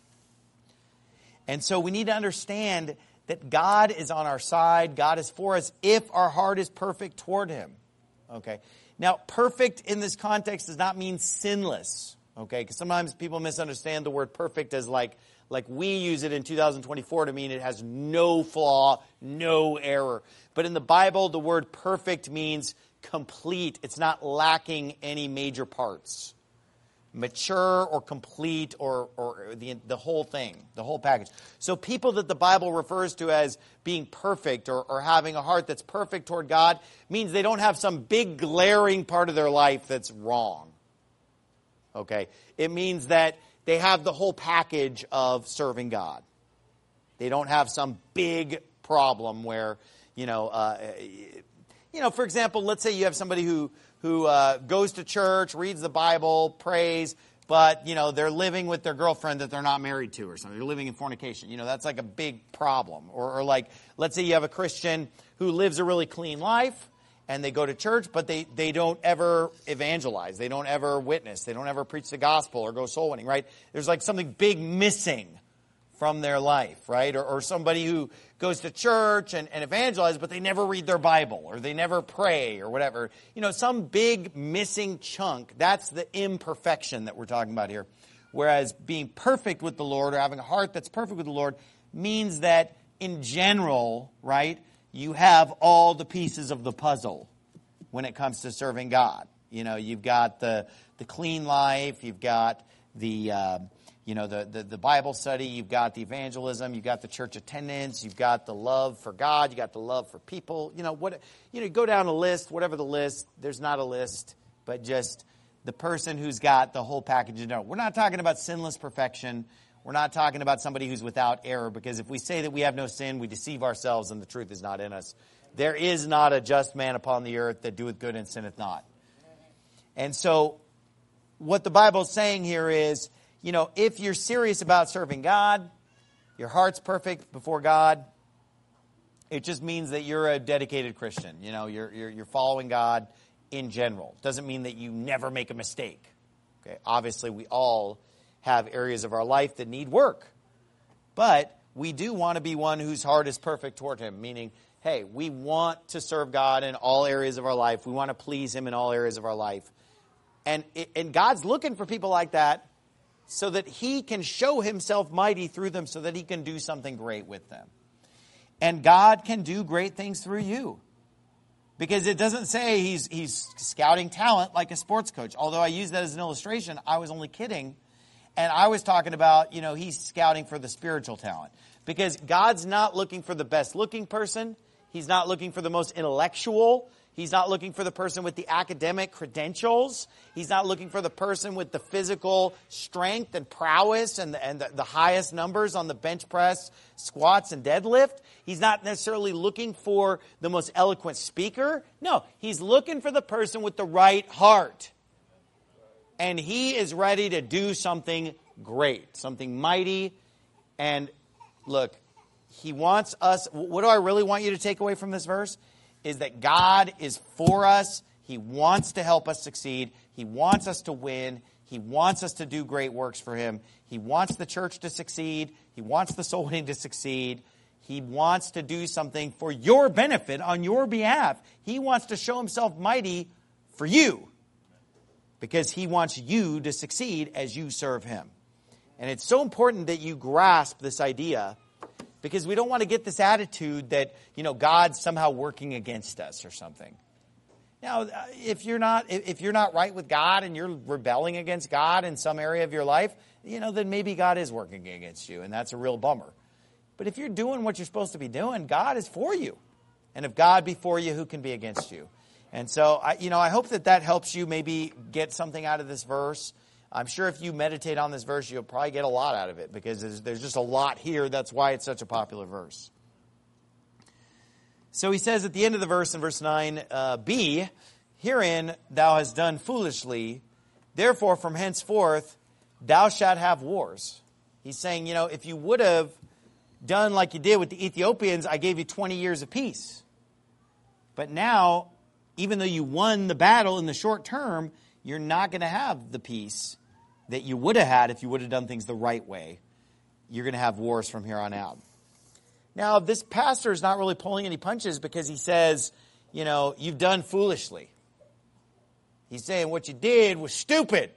And so we need to understand that God is on our side. God is for us if our heart is perfect toward Him. Okay. Now, perfect in this context does not mean sinless. Okay. Because sometimes people misunderstand the word perfect as like we use it in 2024 to mean it has no flaw, no error. But in the Bible, the word perfect means complete. It's not lacking any major parts. Mature or complete or the whole thing, the whole package. So people that the Bible refers to as being perfect or having a heart that's perfect toward God means they don't have some big glaring part of their life that's wrong. Okay? It means that they have the whole package of serving God. They don't have some big problem where, for example, let's say you have somebody who goes to church, reads the Bible, prays, but, they're living with their girlfriend that they're not married to or something. They're living in fornication. That's like a big problem. Or let's say you have a Christian who lives a really clean life and they go to church, but they don't ever evangelize. They don't ever witness. They don't ever preach the gospel or go soul winning, right? There's like something big missing from their life, right? Or somebody who goes to church and evangelizes, but they never read their Bible or they never pray or whatever. Some big missing chunk. That's the imperfection that we're talking about here. Whereas being perfect with the Lord or having a heart that's perfect with the Lord means that in general, right, you have all the pieces of the puzzle when it comes to serving God. You've got the clean life, you've got the Bible study, you've got the evangelism, you've got the church attendance, you've got the love for God, you got the love for people. Go down a list, whatever the list. There's not a list, but just the person who's got the whole package. We're not talking about sinless perfection. We're not talking about somebody who's without error, because if we say that we have no sin, we deceive ourselves and the truth is not in us. There is not a just man upon the earth that doeth good and sinneth not. And so what the Bible is saying here is, if you're serious about serving God, your heart's perfect before God, it just means that you're a dedicated Christian. You're following God in general. Doesn't mean that you never make a mistake. Okay? Obviously, we all have areas of our life that need work. But we do want to be one whose heart is perfect toward Him, meaning, hey, we want to serve God in all areas of our life. We want to please Him in all areas of our life. And God's looking for people like that so that He can show Himself mighty through them, so that He can do something great with them. And God can do great things through you. Because it doesn't say he's scouting talent like a sports coach. Although I use that as an illustration, I was only kidding. And I was talking about, he's scouting for the spiritual talent. Because God's not looking for the best looking person. He's not looking for the most intellectual. He's not looking for the person with the academic credentials. He's not looking for the person with the physical strength and prowess and the highest numbers on the bench press, squats, and deadlift. He's not necessarily looking for the most eloquent speaker. No, he's looking for the person with the right heart. And he is ready to do something great, something mighty. And look, he wants us. What do I really want you to take away from this verse? Is that God is for us. He wants to help us succeed. He wants us to win. He wants us to do great works for him. He wants the church to succeed. He wants the soul winning to succeed. He wants to do something for your benefit on your behalf. He wants to show himself mighty for you because he wants you to succeed as you serve him. And it's so important that you grasp this idea, because we don't want to get this attitude that, God's somehow working against us or something. Now, if you're not right with God and you're rebelling against God in some area of your life, then maybe God is working against you, and that's a real bummer. But if you're doing what you're supposed to be doing, God is for you. And if God be for you, who can be against you? And so, I hope that helps you maybe get something out of this verse. I'm sure if you meditate on this verse, you'll probably get a lot out of it because there's just a lot here. That's why it's such a popular verse. So he says at the end of the verse in verse 9b, herein thou hast done foolishly, therefore from henceforth thou shalt have wars. He's saying, if you would have done like you did with the Ethiopians, I gave you 20 years of peace. But now, even though you won the battle in the short term, you're not going to have the peace that you would have had if you would have done things the right way. You're going to have wars from here on out. Now, this pastor is not really pulling any punches because he says, you've done foolishly. He's saying what you did was stupid.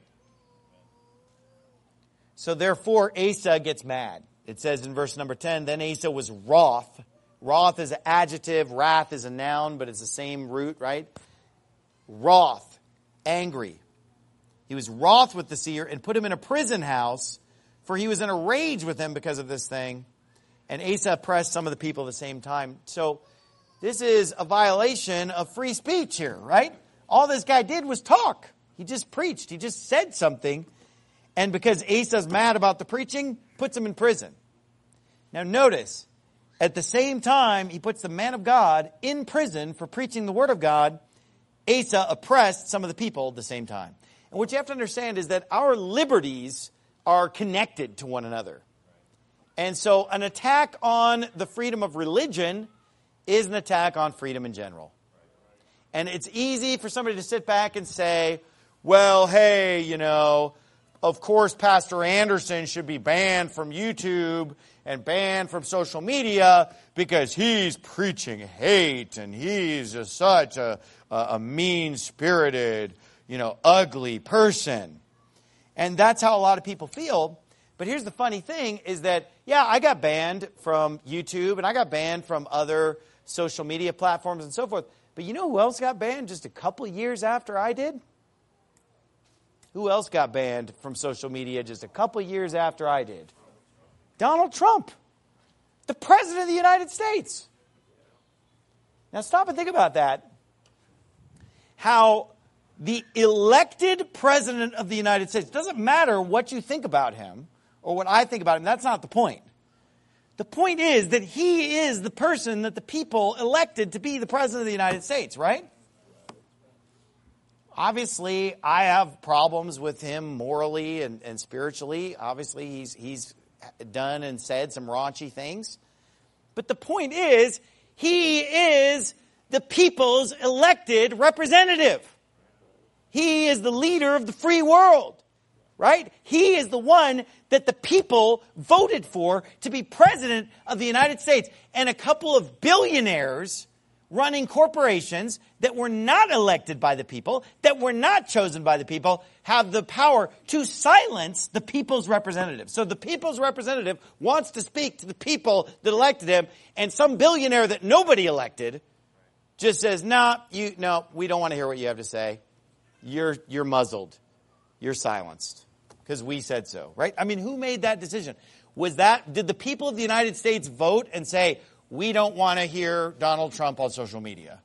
So therefore, Asa gets mad. It says in verse number 10, then Asa was wroth. Wroth is an adjective. Wrath is a noun, but it's the same root, right? Wroth, angry. He was wroth with the seer and put him in a prison house, for he was in a rage with him because of this thing. And Asa oppressed some of the people at the same time. So this is a violation of free speech here, right? All this guy did was talk. He just preached. He just said something. And because Asa's mad about the preaching, puts him in prison. Now notice, at the same time he puts the man of God in prison for preaching the word of God, Asa oppressed some of the people at the same time. And what you have to understand is that our liberties are connected to one another. And so an attack on the freedom of religion is an attack on freedom in general. And it's easy for somebody to sit back and say, well, hey, of course Pastor Anderson should be banned from YouTube and banned from social media because he's preaching hate and he's just such a mean-spirited, ugly person. And that's how a lot of people feel. But here's the funny thing is that, I got banned from YouTube and I got banned from other social media platforms and so forth. But you know who else got banned just a couple of years after I did? Who else got banned from social media just a couple of years after I did? Donald Trump, the President of the United States. Now stop and think about that. How the elected President of the United States, doesn't matter what you think about him or what I think about him, that's not the point. The point is that he is the person that the people elected to be the President of the United States, right? Obviously, I have problems with him morally and spiritually. Obviously, he's done and said some raunchy things. But the point is, he is the people's elected representative. He is the leader of the free world, right? He is the one that the people voted for to be President of the United States. And a couple of billionaires running corporations that were not elected by the people, that were not chosen by the people, have the power to silence the people's representative. So the people's representative wants to speak to the people that elected him, and some billionaire that nobody elected just says, no, we don't want to hear what you have to say. You're muzzled. You're silenced because we said so, right? I mean, who made that decision? Did the people of the United States vote and say, we don't want to hear Donald Trump on social media?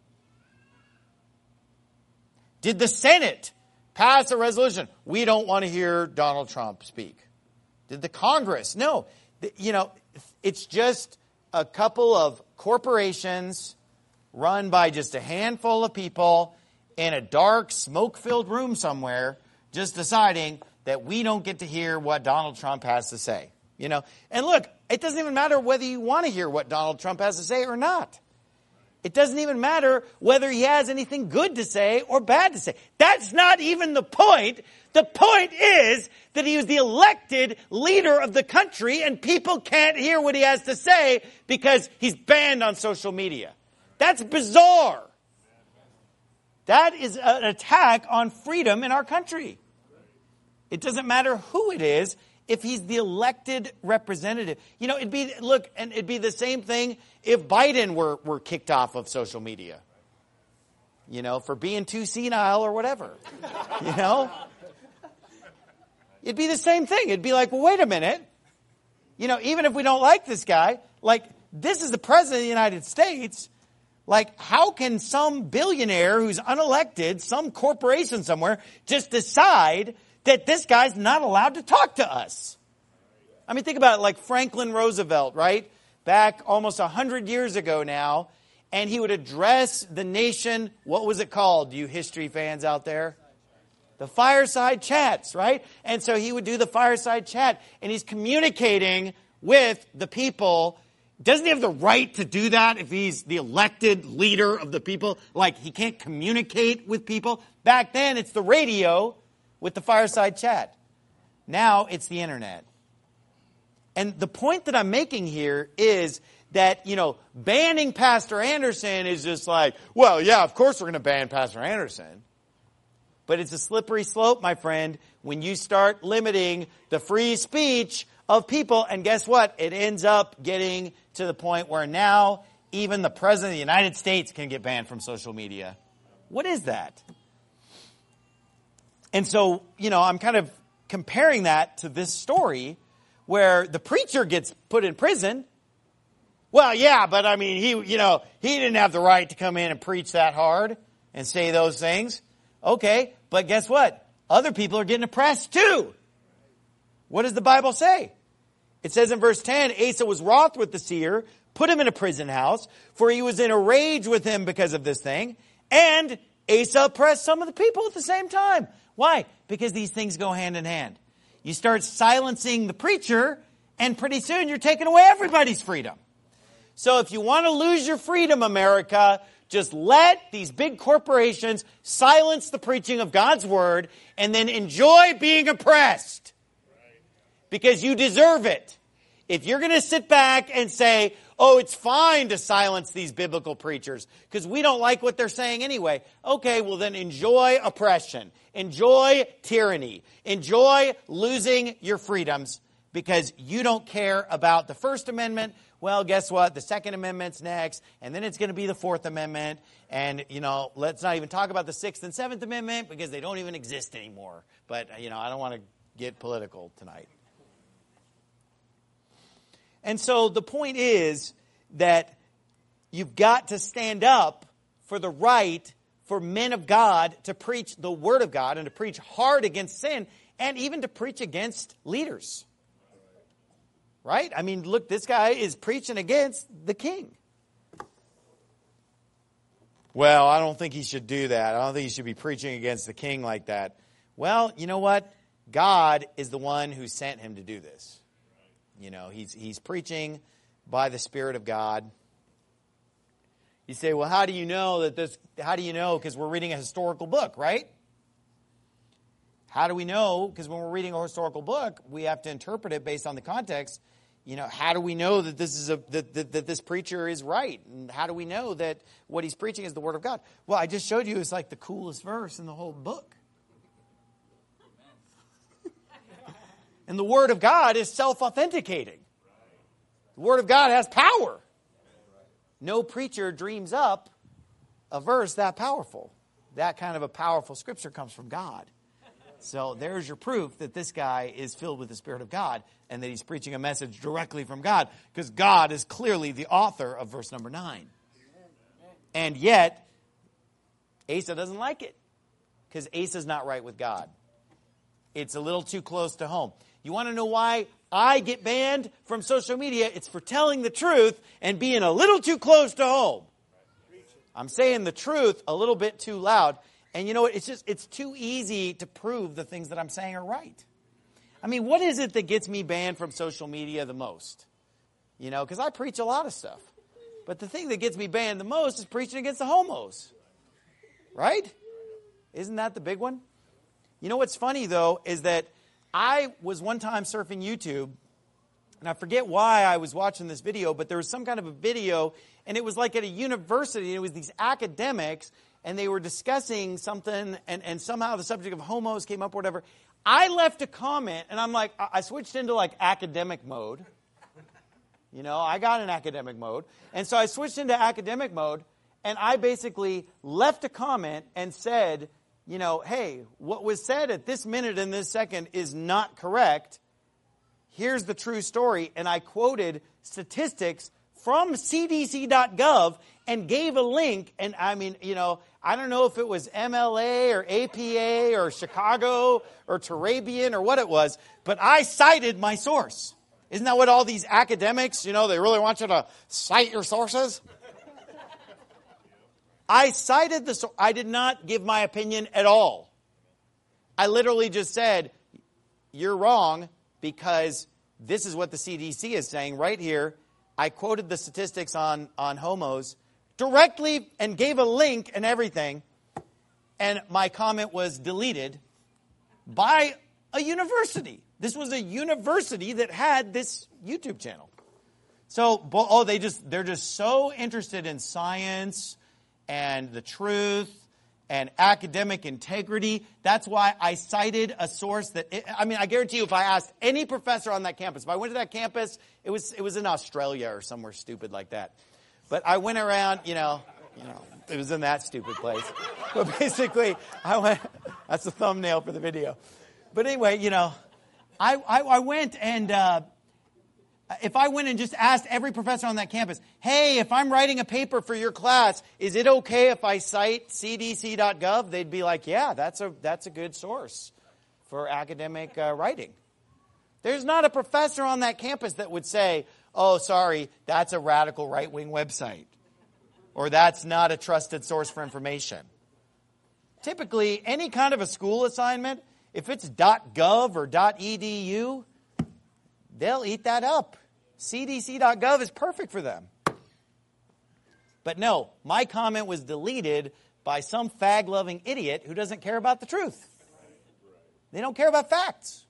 Did the Senate pass a resolution? We don't want to hear Donald Trump speak. Did the Congress? No. It's just a couple of corporations run by just a handful of people in a dark, smoke-filled room somewhere, just deciding that we don't get to hear what Donald Trump has to say. And look, it doesn't even matter whether you want to hear what Donald Trump has to say or not. It doesn't even matter whether he has anything good to say or bad to say. That's not even the point. The point is that he was the elected leader of the country and people can't hear what he has to say because he's banned on social media. That's bizarre. That is an attack on freedom in our country. It doesn't matter who it is. If he's the elected representative, it'd be the same thing if Biden were kicked off of social media, for being too senile or whatever, It'd be the same thing. It'd be like, well, wait a minute. Even if we don't like this guy, this is the president of the United States. How can some billionaire who's unelected, some corporation somewhere, just decide that this guy's not allowed to talk to us? I mean, think about it, like Franklin Roosevelt, right? Back almost 100 years ago now, and he would address the nation. What was it called, you history fans out there? The fireside chats, right? And so he would do the fireside chat, and he's communicating with the people. Doesn't he have the right to do that if he's the elected leader of the people? He can't communicate with people? Back then, it's the radio with the fireside chat. Now it's the internet. And the point that I'm making here is that, banning Pastor Anderson is just well, yeah, of course we're going to ban Pastor Anderson. But it's a slippery slope, my friend, when you start limiting the free speech of people. And guess what? It ends up getting to the point where now even the President of the United States can get banned from social media. What is that? And so, I'm kind of comparing that to this story where the preacher gets put in prison. Well, yeah, but I mean, he didn't have the right to come in and preach that hard and say those things. Okay, but guess what? Other people are getting oppressed too. What does the Bible say? It says in verse 10, Asa was wroth with the seer, put him in a prison house, for he was in a rage with him because of this thing. And Asa oppressed some of the people at the same time. Why? Because these things go hand in hand. You start silencing the preacher, and pretty soon you're taking away everybody's freedom. So if you want to lose your freedom, America, just let these big corporations silence the preaching of God's word and then enjoy being oppressed. Because you deserve it. If you're going to sit back and say, oh, it's fine to silence these biblical preachers because we don't like what they're saying anyway. Okay, well then enjoy oppression. Enjoy tyranny. Enjoy losing your freedoms because you don't care about the First Amendment. Well, guess what? The Second Amendment's next, and then it's going to be the Fourth Amendment. And, let's not even talk about the Sixth and Seventh Amendment because they don't even exist anymore. But, I don't want to get political tonight. And so the point is that you've got to stand up for the right for men of God to preach the Word of God and to preach hard against sin and even to preach against leaders. Right? I mean, look, this guy is preaching against the king. Well, I don't think he should do that. I don't think he should be preaching against the king like that. Well, you know what? God is the one who sent him to do this. He's preaching by the Spirit of God. You say, well, how do you know? Because we're reading a historical book, right? How do we know? Because when we're reading a historical book, we have to interpret it based on the context. How do we know that this is that this preacher is right? And how do we know that what he's preaching is the Word of God? Well, I just showed you it's like the coolest verse in the whole book. And the Word of God is self-authenticating. The Word of God has power. No preacher dreams up a verse that powerful. That kind of a powerful scripture comes from God. So there's your proof that this guy is filled with the Spirit of God and that he's preaching a message directly from God, because God is clearly the author of verse number 9. And yet, Asa doesn't like it because Asa's not right with God. It's a little too close to home. You want to know why I get banned from social media? It's for telling the truth and being a little too close to home. I'm saying the truth a little bit too loud. And you know what? It's too easy to prove the things that I'm saying are right. I mean, what is it that gets me banned from social media the most? You know, because I preach a lot of stuff. But the thing that gets me banned the most is preaching against the homos. Right? Isn't that the big one? You know what's funny, though, is that I was one time surfing YouTube, and I forget why I was watching this video, but there was some kind of a video, and it was like at a university, and it was these academics, and they were discussing something, and somehow the subject of homos came up or whatever. I left a comment, and I'm like, I switched into like academic mode. You know, I got in academic mode. And so I switched into academic mode, and I basically left a comment and said, you know, hey, what was said at this minute and this second is not correct. Here's the true story. And I quoted statistics from cdc.gov and gave a link. And I mean, you know, I don't know if it was MLA or APA or Chicago or Turabian or what it was, but I cited my source. Isn't that what all these academics, you know, they really want you to cite your sources? I cited the source. I did not give my opinion at all. I literally just said, you're wrong because this is what the CDC is saying right here. I quoted the statistics on homos directly and gave a link and everything. And my comment was deleted by a university. This was a university that had this YouTube channel. So, they're just so interested in science and the truth and academic integrity. That's why I cited a source that, I guarantee you if I asked any professor on that campus, if I went to that campus, it was in Australia or somewhere stupid like that. But I went around, you know, it was in that stupid place. But basically, that's the thumbnail for the video. But anyway, you know, I went and, if I went and just asked every professor on that campus, hey, if I'm writing a paper for your class, is it okay if I cite cdc.gov? They'd be like, yeah, that's a good source for academic writing. There's not a professor on that campus that would say, oh, sorry, that's a radical right-wing website. Or that's not a trusted source for information. Typically, any kind of a school assignment, if it's .gov or .edu, they'll eat that up. cdc.gov is perfect for them. But no, my comment was deleted by some fag-loving idiot who doesn't care about the truth. They don't care about facts.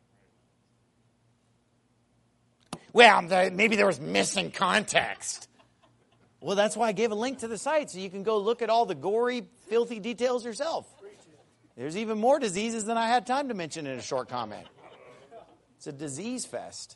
Well, maybe there was missing context. Well, that's why I gave a link to the site so you can go look at all the gory, filthy details yourself. There's even more diseases than I had time to mention in a short comment. It's a disease fest.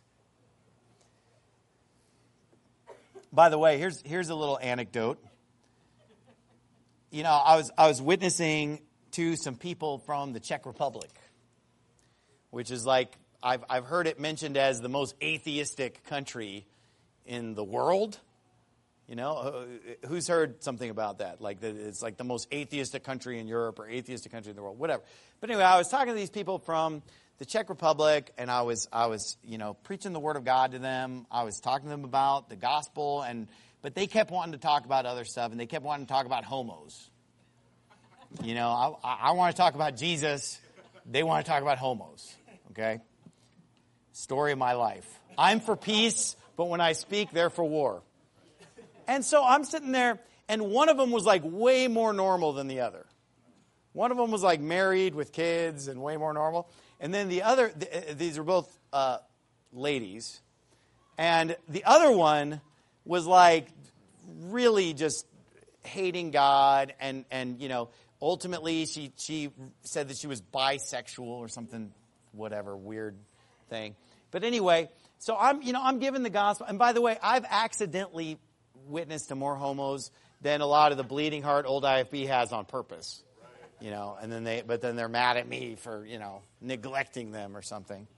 By the way, here's a little anecdote. You know, I was witnessing to some people from the Czech Republic, which is like I've heard it mentioned as the most atheistic country in the world. You know, who's heard something about that? Like it's like the most atheistic country in Europe or atheistic country in the world, whatever. But anyway, I was talking to these people from the Czech Republic, and I was, you know, preaching the Word of God to them. I was talking to them about the gospel, but they kept wanting to talk about other stuff, and they kept wanting to talk about homos. You know, I want to talk about Jesus. They want to talk about homos. Okay? Story of my life. I'm for peace, but when I speak, they're for war. And so I'm sitting there, and one of them was like way more normal than the other. One of them was like married with kids and way more normal. And then the other, these are both ladies. And the other one was like really just hating God. And you know, ultimately she said that she was bisexual or something, whatever, weird thing. But anyway, so I'm giving the gospel. And by the way, I've accidentally witnessed to more homos than a lot of the bleeding heart old IFB has on purpose. You know, and then they're mad at me for, you know, neglecting them or something.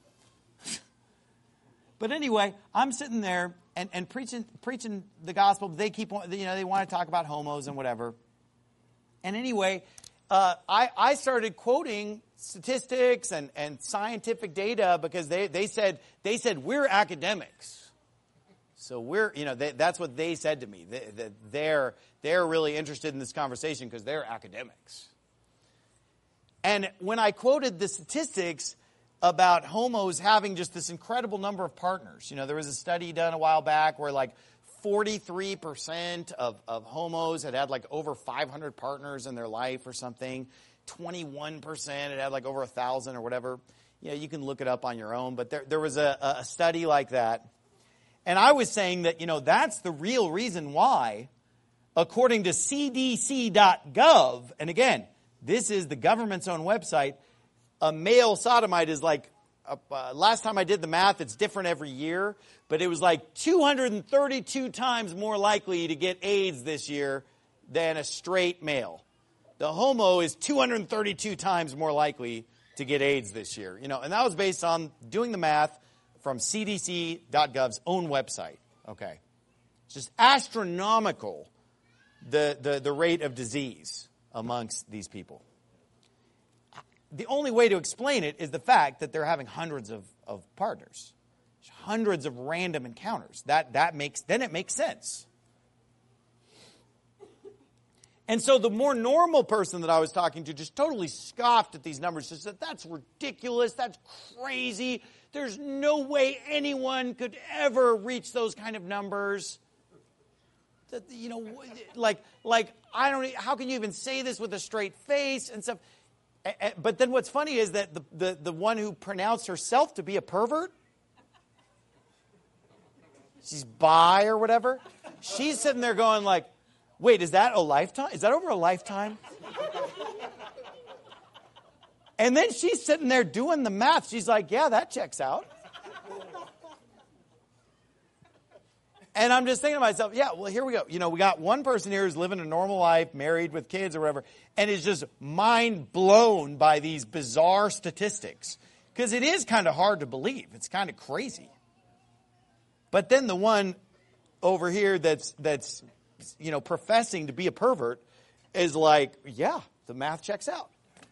But anyway, I'm sitting there and preaching the gospel. They keep, you know, they want to talk about homos and whatever. And anyway, I started quoting statistics and scientific data because they said we're academics. So we're, you know, that's what they said to me. They're really interested in this conversation because they're academics. And when I quoted the statistics about homos having just this incredible number of partners, you know, there was a study done a while back where like 43% of homos had like over 500 partners in their life or something. 21% had like over 1,000 or whatever. You know, you can look it up on your own, but there was a study like that. And I was saying that, you know, that's the real reason why, according to CDC.gov, and again, this is the government's own website, a male sodomite is like, last time I did the math, it's different every year, but it was like 232 times more likely to get AIDS this year than a straight male. The homo is 232 times more likely to get AIDS this year. You know, and that was based on doing the math from CDC.gov's own website. Okay. It's just astronomical, the rate of disease amongst these people. The only way to explain it is the fact that they're having hundreds of partners, hundreds of random encounters. It makes sense. And so the more normal person that I was talking to just totally scoffed at these numbers. Just said, that's ridiculous. That's crazy. There's no way anyone could ever reach those kind of numbers. That, you know, like I don't. How can you even say this with a straight face and stuff? But then what's funny is that the one who pronounced herself to be a pervert, she's bi or whatever, she's sitting there going like, wait, is that a lifetime? Is that over a lifetime? And then she's sitting there doing the math. She's like, yeah, that checks out. And I'm just thinking to myself, yeah, well, here we go. You know, we got one person here who's living a normal life, married with kids or whatever, and is just mind blown by these bizarre statistics. Because it is kind of hard to believe. It's kind of crazy. But then the one over here that's you know, professing to be a pervert is like, yeah, the math checks out.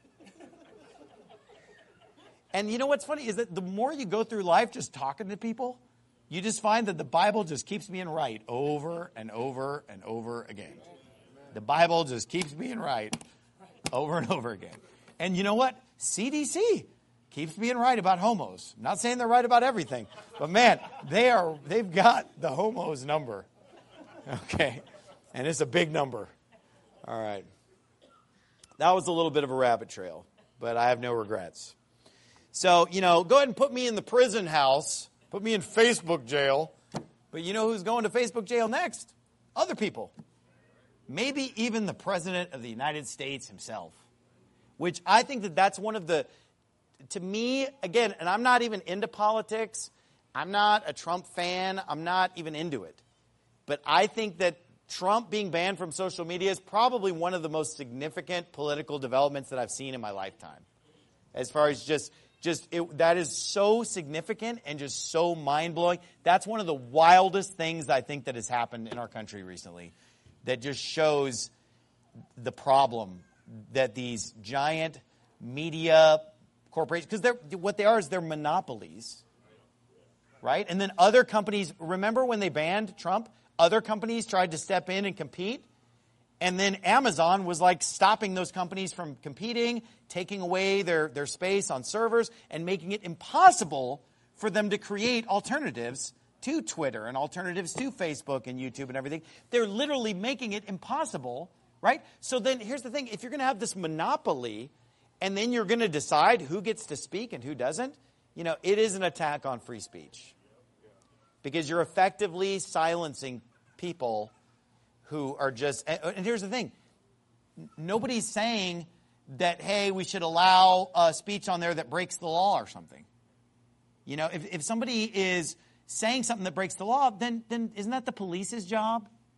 And you know what's funny is that the more you go through life just talking to people, you just find that the Bible just keeps being right over and over and over again. The Bible just keeps being right over and over again. And you know what? CDC keeps being right about homos. I'm not saying they're right about everything, but man, they've got the homos number. Okay. And it's a big number. All right. That was a little bit of a rabbit trail, but I have no regrets. So, you know, go ahead and put me in the prison house. Put me in Facebook jail. But you know who's going to Facebook jail next? Other people. Maybe even the President of the United States himself. Which I think that's one of the, to me, again, and I'm not even into politics. I'm not a Trump fan. I'm not even into it. But I think that Trump being banned from social media is probably one of the most significant political developments that I've seen in my lifetime. As far as that is so significant and just so mind-blowing. That's one of the wildest things I think that has happened in our country recently that just shows the problem that these giant media corporations, because what they are is they're monopolies, right? And then other companies, remember when they banned Trump? Other companies tried to step in and compete. And then Amazon was like stopping those companies from competing, taking away their space on servers, and making it impossible for them to create alternatives to Twitter and alternatives to Facebook and YouTube and everything. They're literally making it impossible, right? So then here's the thing. If you're going to have this monopoly and then you're going to decide who gets to speak and who doesn't, you know, it is an attack on free speech. Because you're effectively silencing people who are just, and here's the thing, nobody's saying that, hey, we should allow speech on there that breaks the law or something. You know, if somebody is saying something that breaks the law, then isn't that the police's job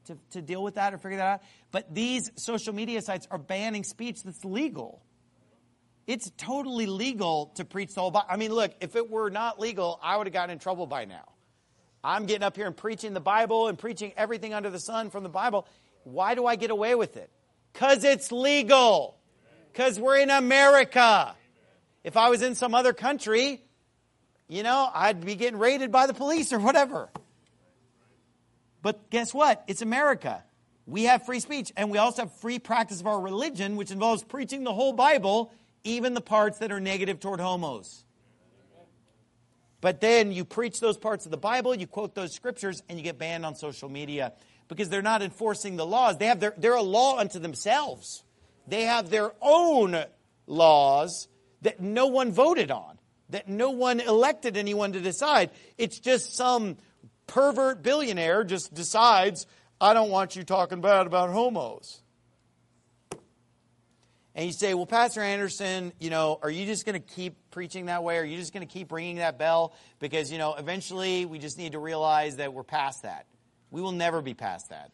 to deal with that or figure that out. But these social media sites are banning speech that's legal. It's totally legal to preach the whole Bible. I mean, look, if it were not legal, I would have gotten in trouble by now. I'm getting up here and preaching the Bible and preaching everything under the sun from the Bible. Why do I get away with it? Because it's legal. Because we're in America. If I was in some other country, I'd be getting raided by the police or whatever. But guess what? It's America. We have free speech. And we also have free practice of our religion, which involves preaching the whole Bible, even the parts that are negative toward homos. But then you preach those parts of the Bible, you quote those scriptures, and you get banned on social media because they're not enforcing the laws. They're a law unto themselves. They have their own laws that no one voted on, that no one elected anyone to decide. It's just some pervert billionaire just decides, I don't want you talking bad about homos. And you say, well, Pastor Anderson, are you just going to keep preaching that way? Are you just going to keep ringing that bell? Because, eventually we just need to realize that we're past that. We will never be past that.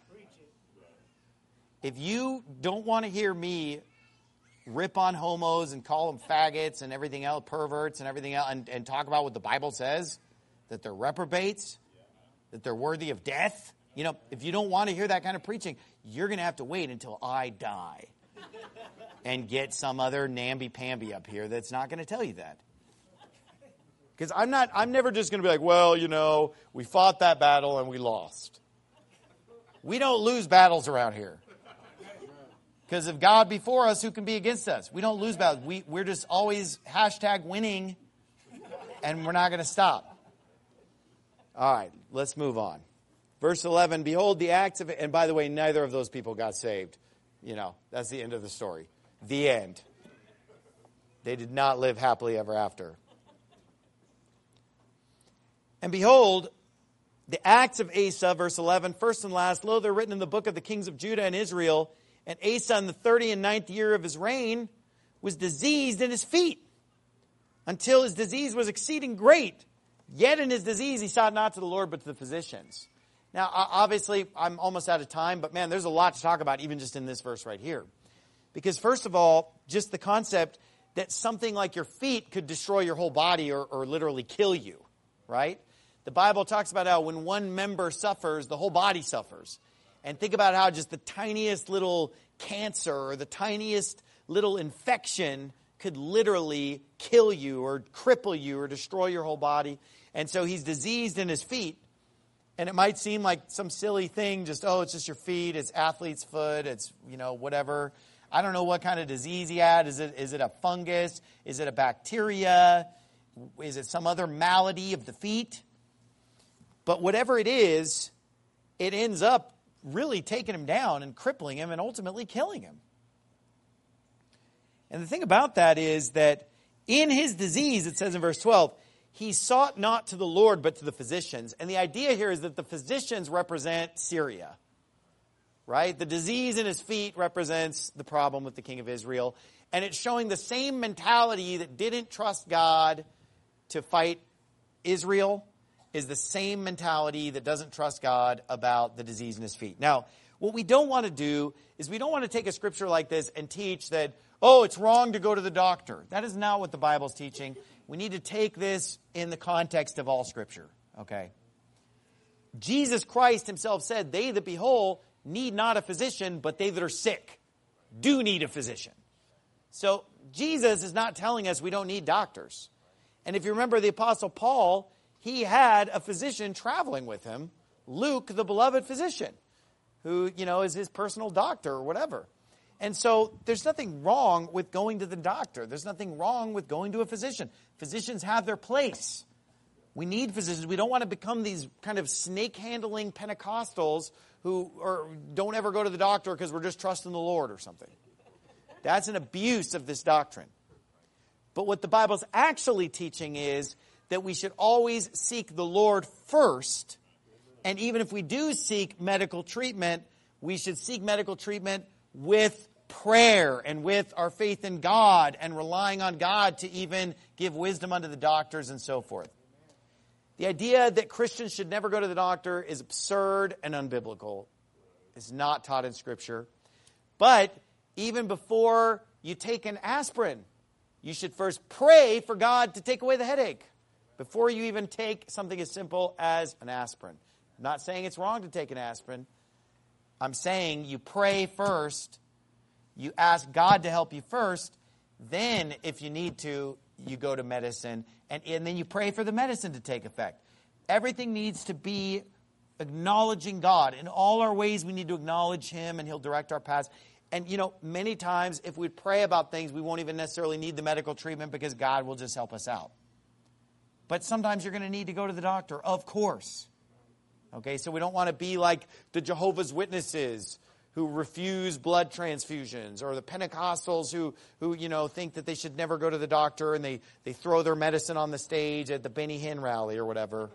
If you don't want to hear me rip on homos and call them faggots and everything else, perverts and everything else, and talk about what the Bible says, that they're reprobates, that they're worthy of death, if you don't want to hear that kind of preaching, you're going to have to wait until I die. And get some other namby-pamby up here that's not going to tell you that. Because I'm never just going to be like, well, we fought that battle and we lost. We don't lose battles around here. Because if God be for us, who can be against us? We don't lose battles. We're just always #winning, and we're not going to stop. All right, let's move on. Verse 11, behold the acts of it. And by the way, neither of those people got saved. That's the end of the story. The end. They did not live happily ever after. And behold, the acts of Asa, verse 11, first and last, lo, they're written in the book of the kings of Judah and Israel. And Asa, in the 39th year of his reign, was diseased in his feet, until his disease was exceeding great. Yet in his disease he sought not to the Lord, but to the physicians. Now, obviously, I'm almost out of time, but man, there's a lot to talk about even just in this verse right here. Because first of all, just the concept that something like your feet could destroy your whole body or literally kill you, right? The Bible talks about how when one member suffers, the whole body suffers. And think about how just the tiniest little cancer or the tiniest little infection could literally kill you or cripple you or destroy your whole body. And so he's diseased in his feet. And it might seem like some silly thing, it's just your feet, it's athlete's foot, it's, whatever. I don't know what kind of disease he had. Is it a fungus? Is it a bacteria? Is it some other malady of the feet? But whatever it is, it ends up really taking him down and crippling him and ultimately killing him. And the thing about that is that in his disease, it says in verse 12, he sought not to the Lord, but to the physicians. And the idea here is that the physicians represent Syria, right? The disease in his feet represents the problem with the king of Israel. And it's showing the same mentality that didn't trust God to fight Israel is the same mentality that doesn't trust God about the disease in his feet. Now, what we don't want to do is we don't want to take a scripture like this and teach that, it's wrong to go to the doctor. That is not what the Bible's teaching. We need to take this in the context of all Scripture, okay? Jesus Christ himself said, they that be whole need not a physician, but they that are sick do need a physician. So Jesus is not telling us we don't need doctors. And if you remember the Apostle Paul, he had a physician traveling with him, Luke, the beloved physician, who, is his personal doctor or whatever. And so there's nothing wrong with going to the doctor. There's nothing wrong with going to a physician. Physicians have their place. We need physicians. We don't want to become these kind of snake-handling Pentecostals who don't ever go to the doctor because we're just trusting the Lord or something. That's an abuse of this doctrine. But what the Bible's actually teaching is that we should always seek the Lord first. And even if we do seek medical treatment, we should seek medical treatment with prayer and with our faith in God and relying on God to even give wisdom unto the doctors and so forth. The idea that Christians should never go to the doctor is absurd and unbiblical. It's not taught in Scripture. But even before you take an aspirin, you should first pray for God to take away the headache before you even take something as simple as an aspirin. I'm not saying it's wrong to take an aspirin. I'm saying you pray first. You ask God to help you first. Then, if you need to, you go to medicine. And then you pray for the medicine to take effect. Everything needs to be acknowledging God. In all our ways, we need to acknowledge Him, and He'll direct our paths. And, many times, if we pray about things, we won't even necessarily need the medical treatment because God will just help us out. But sometimes you're going to need to go to the doctor, of course. Okay, so we don't want to be like the Jehovah's Witnesses who refuse blood transfusions, or the Pentecostals who think that they should never go to the doctor, and they throw their medicine on the stage at the Benny Hinn rally or whatever.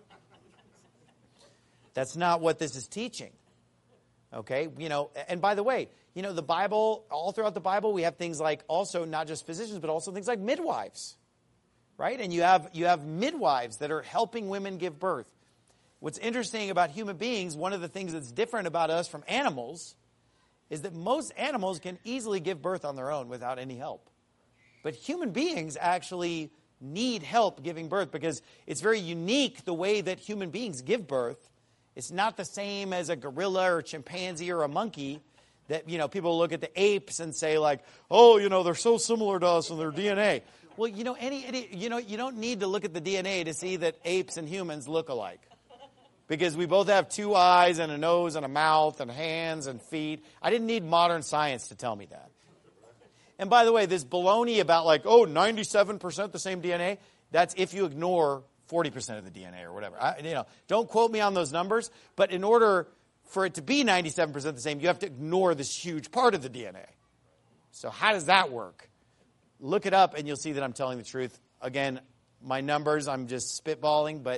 That's not what this is teaching. Okay, and by the way, the Bible, all throughout the Bible, we have things like also not just physicians, but also things like midwives, right? And you have midwives that are helping women give birth. What's interesting about human beings, one of the things that's different about us from animals, is that most animals can easily give birth on their own without any help. But human beings actually need help giving birth because it's very unique the way that human beings give birth. It's not the same as a gorilla or a chimpanzee or a monkey that, people look at the apes and say like, oh, they're so similar to us in their DNA. Well, you don't need to look at the DNA to see that apes and humans look alike. Because we both have 2 eyes and a nose and a mouth and hands and feet. I didn't need modern science to tell me that. And by the way, this baloney about 97% the same DNA, that's if you ignore 40% of the DNA or whatever. Don't quote me on those numbers, but in order for it to be 97% the same, you have to ignore this huge part of the DNA. So how does that work? Look it up and you'll see that I'm telling the truth. Again, my numbers, I'm just spitballing, but,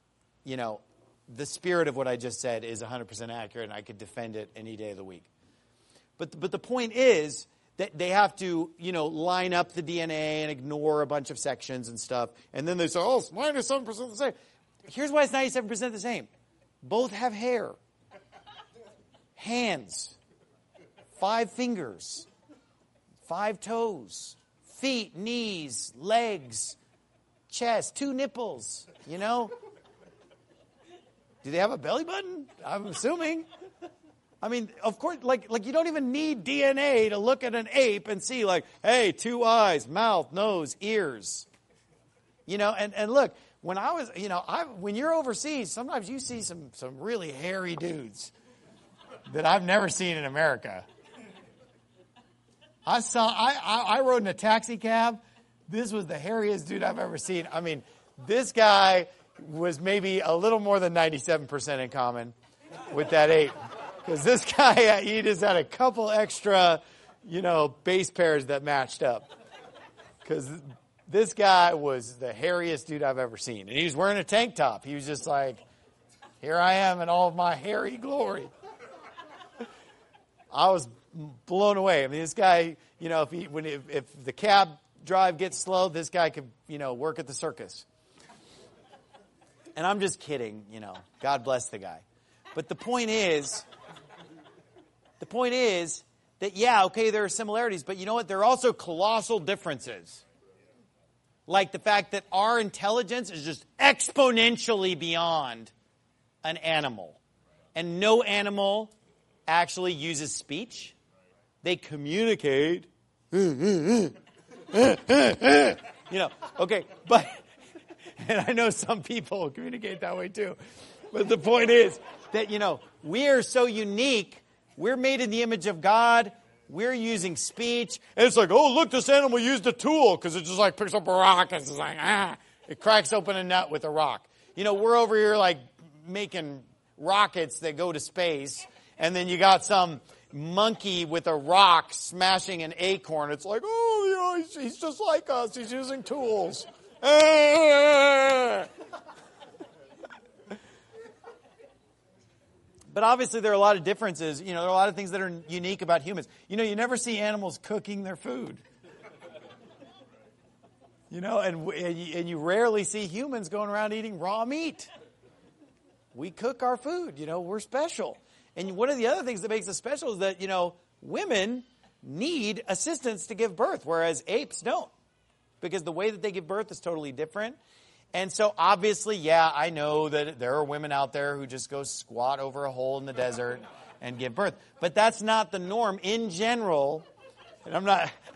the spirit of what I just said is 100% accurate, and I could defend it any day of the week. But the point is that they have to, line up the DNA and ignore a bunch of sections and stuff. And then they say, oh, it's 97% the same. Here's why it's 97% the same. Both have hair, hands, 5 fingers, 5 toes, feet, knees, legs, chest, 2 nipples, Do they have a belly button? I'm assuming. I mean, of course, like you don't even need DNA to look at an ape and see hey, 2 eyes, mouth, nose, ears. And look, when I was, when you're overseas, sometimes you see some really hairy dudes that I've never seen in America. I rode in a taxi cab. This was the hairiest dude I've ever seen. I mean, this guy was maybe a little more than 97% in common with that ape. Because this guy, he just had a couple extra, base pairs that matched up. Because this guy was the hairiest dude I've ever seen. And he was wearing a tank top. He was just like, here I am in all of my hairy glory. I was blown away. I mean, this guy, if the cab drive gets slow, this guy could, work at the circus. And I'm just kidding, God bless the guy. But the point is that, there are similarities, but you know what? There are also colossal differences. Like the fact that our intelligence is just exponentially beyond an animal. And no animal actually uses speech. They communicate. Okay, but... And I know some people communicate that way too. But the point is that, we are so unique. We're made in the image of God. We're using speech. And it's like, oh, look, this animal used a tool because it just picks up a rock and it's like, it cracks open a nut with a rock. We're over here making rockets that go to space. And then you got some monkey with a rock smashing an acorn. It's like, oh, he's just like us. He's using tools. But obviously there are a lot of differences. There are a lot of things that are unique about humans. You never see animals cooking their food. And you rarely see humans going around eating raw meat. We cook our food. We're special. And one of the other things that makes us special is that, women need assistance to give birth, whereas apes don't. Because the way that they give birth is totally different. And so obviously, yeah, I know that there are women out there who just go squat over a hole in the desert and give birth. But that's not the norm in general. And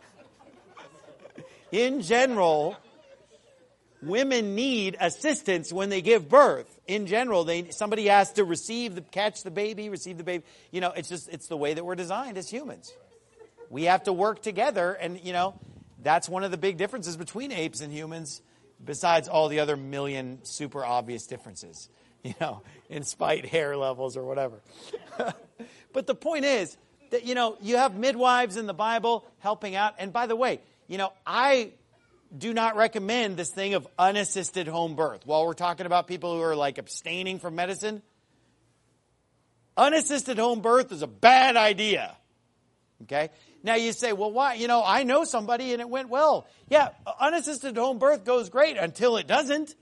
in general, women need assistance when they give birth. In general, somebody has to catch the baby, receive the baby. It's the way that we're designed as humans. We have to work together, and that's one of the big differences between apes and humans, besides all the other million super obvious differences, in spite hair levels or whatever. But the point is that, you have midwives in the Bible helping out. And by the way, I do not recommend this thing of unassisted home birth. While we're talking about people who are like abstaining from medicine, unassisted home birth is a bad idea. Okay? Now you say, well, why? I know somebody and it went well. Yeah, unassisted home birth goes great until it doesn't.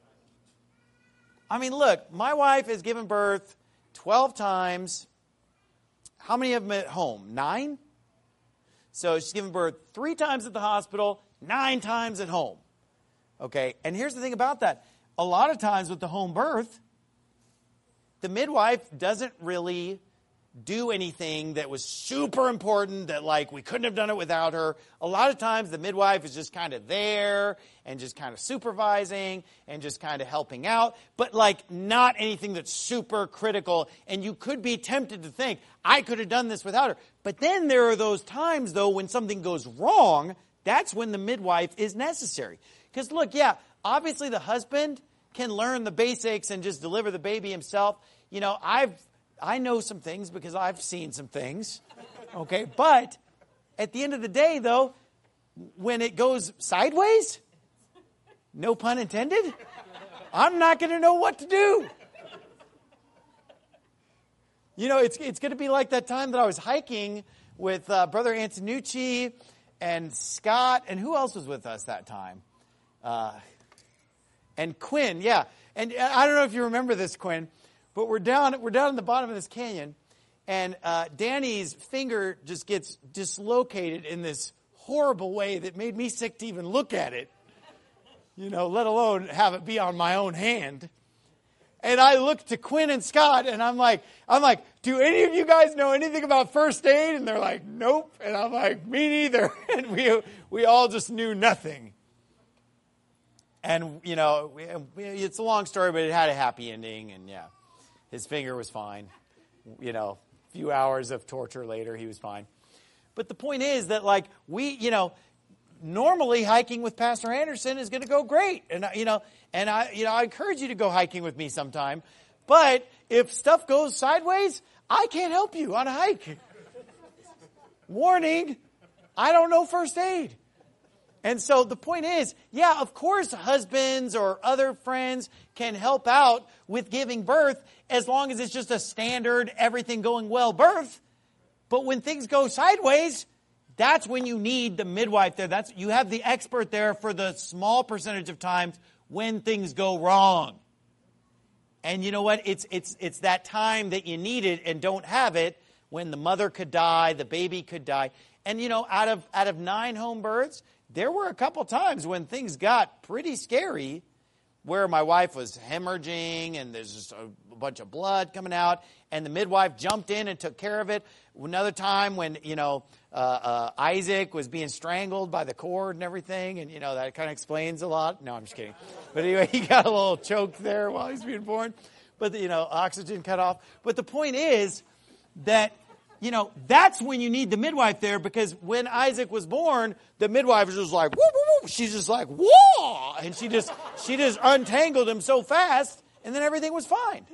I mean, look, my wife has given birth 12 times. How many of them at home? 9? So she's given birth 3 times at the hospital, 9 times at home. Okay, and here's the thing about that. A lot of times with the home birth, the midwife doesn't really do anything that was super important, that like we couldn't have done it without her. A lot of times the midwife is just kind of there and just kind of supervising and just kind of helping out, but like not anything that's super critical. And you could be tempted to think, I could have done this without her. But then there are those times though when something goes wrong, that's when the midwife is necessary. Because look, yeah, obviously the husband can learn the basics and just deliver the baby himself. I know some things because I've seen some things, okay? But at the end of the day, though, when it goes sideways, no pun intended, I'm not going to know what to do. It's going to be like that time that I was hiking with Brother Antonucci and Scott, and who else was with us that time? And Quinn, yeah. And I don't know if you remember this, Quinn. But we're down in the bottom of this canyon, and Danny's finger just gets dislocated in this horrible way that made me sick to even look at it, let alone have it be on my own hand. And I look to Quinn and Scott, and I'm like, do any of you guys know anything about first aid? And they're like, nope. And I'm like, me neither. And we all just knew nothing. And, it's a long story, but it had a happy ending, and yeah. His finger was fine. A few hours of torture later, he was fine. But the point is that, normally hiking with Pastor Anderson is going to go great. And, I encourage you to go hiking with me sometime. But if stuff goes sideways, I can't help you on a hike. Warning, I don't know first aid. And so the point is, yeah, of course husbands or other friends can help out with giving birth as long as it's just a standard, everything going well birth. But when things go sideways, that's when you need the midwife there. You have the expert there for the small percentage of times when things go wrong. And you know what? It's that time that you need it and don't have it when the mother could die, the baby could die. And out of 9 home births, there were a couple times when things got pretty scary where my wife was hemorrhaging and there's just a bunch of blood coming out, and the midwife jumped in and took care of it. Another time when, Isaac was being strangled by the cord and everything, and, that kind of explains a lot. No, I'm just kidding. But anyway, he got a little choked there while he's being born. But, oxygen cut off. But the point is that, that's when you need the midwife there, because when Isaac was born, the midwife was just like, whoop, whoop, whoop. She's just like, whoa! And she just untangled him so fast, and then everything was fine.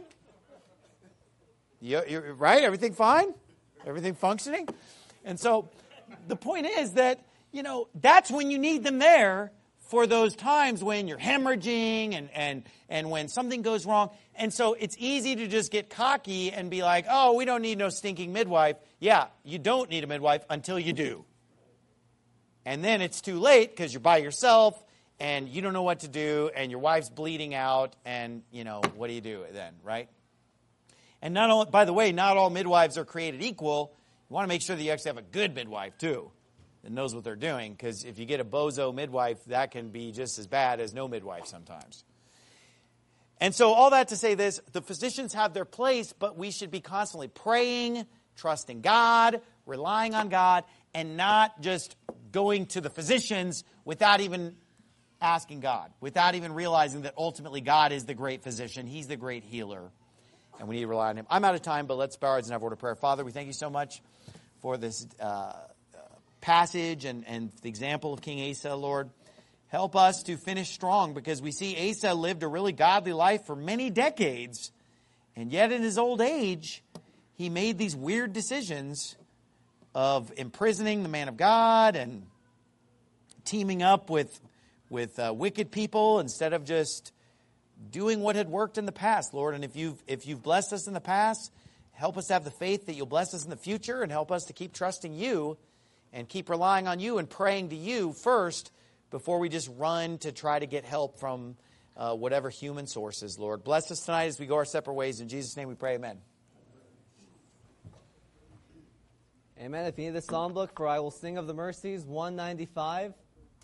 You're right? Everything fine? Everything functioning? And so the point is that, that's when you need them there for those times when you're hemorrhaging and when something goes wrong. And so it's easy to just get cocky and be like, oh, we don't need no stinking midwife. Yeah, you don't need a midwife until you do. And then it's too late because you're by yourself and you don't know what to do and your wife's bleeding out and, what do you do then, right? And not all, by the way, not all midwives are created equal. You want to make sure that you actually have a good midwife, too, that knows what they're doing. Because if you get a bozo midwife, that can be just as bad as no midwife sometimes. And so all that to say this, the physicians have their place, but we should be constantly praying, trusting God, relying on God, and not just going to the physicians without even asking God, without even realizing that ultimately God is the great physician. He's the great healer, and we need to rely on Him. I'm out of time, but let's bow our heads and have a word of prayer. Father, we thank you so much for this passage and the example of King Asa, Lord. Help us to finish strong, because we see Asa lived a really godly life for many decades, and yet in his old age, he made these weird decisions of imprisoning the man of God and teaming up with wicked people instead of just doing what had worked in the past, Lord. And if you've blessed us in the past, help us to have the faith that you'll bless us in the future, and help us to keep trusting you and keep relying on you and praying to you first before we just run to try to get help from whatever human sources, Lord. Bless us tonight as we go our separate ways. In Jesus' name we pray, amen. Amen. If you need the psalm book for I Will Sing of the Mercies, 195.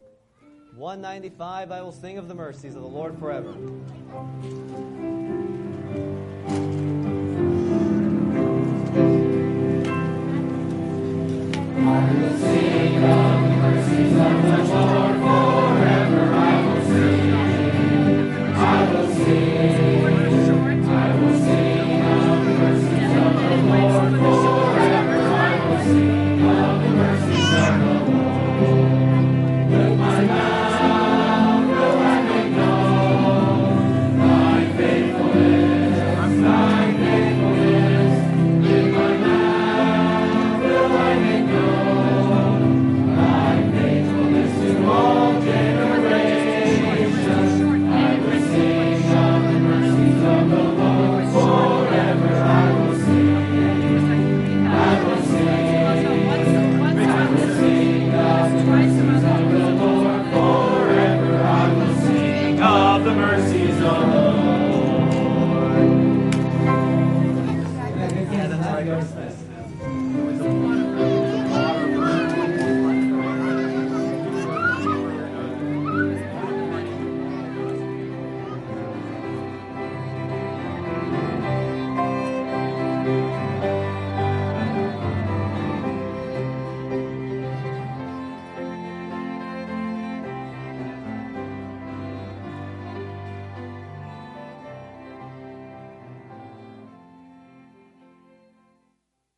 195, I will sing of the mercies of the Lord forever. I will sing of the mercies of the Lord forever. I will sing. I will sing. I will sing of the mercies of the Lord forever. I will sing of the mercies of the Lord. With my mouth will I make known thy faithfulness, thy faithfulness. With my mouth will I make known thy faithfulness to all generations. I will sing of the mercies of the Lord forever. I will sing. I will sing. I will sing of the mercies of the Lord forever. I will sing of the mercies of the Lord. Yeah, that's right.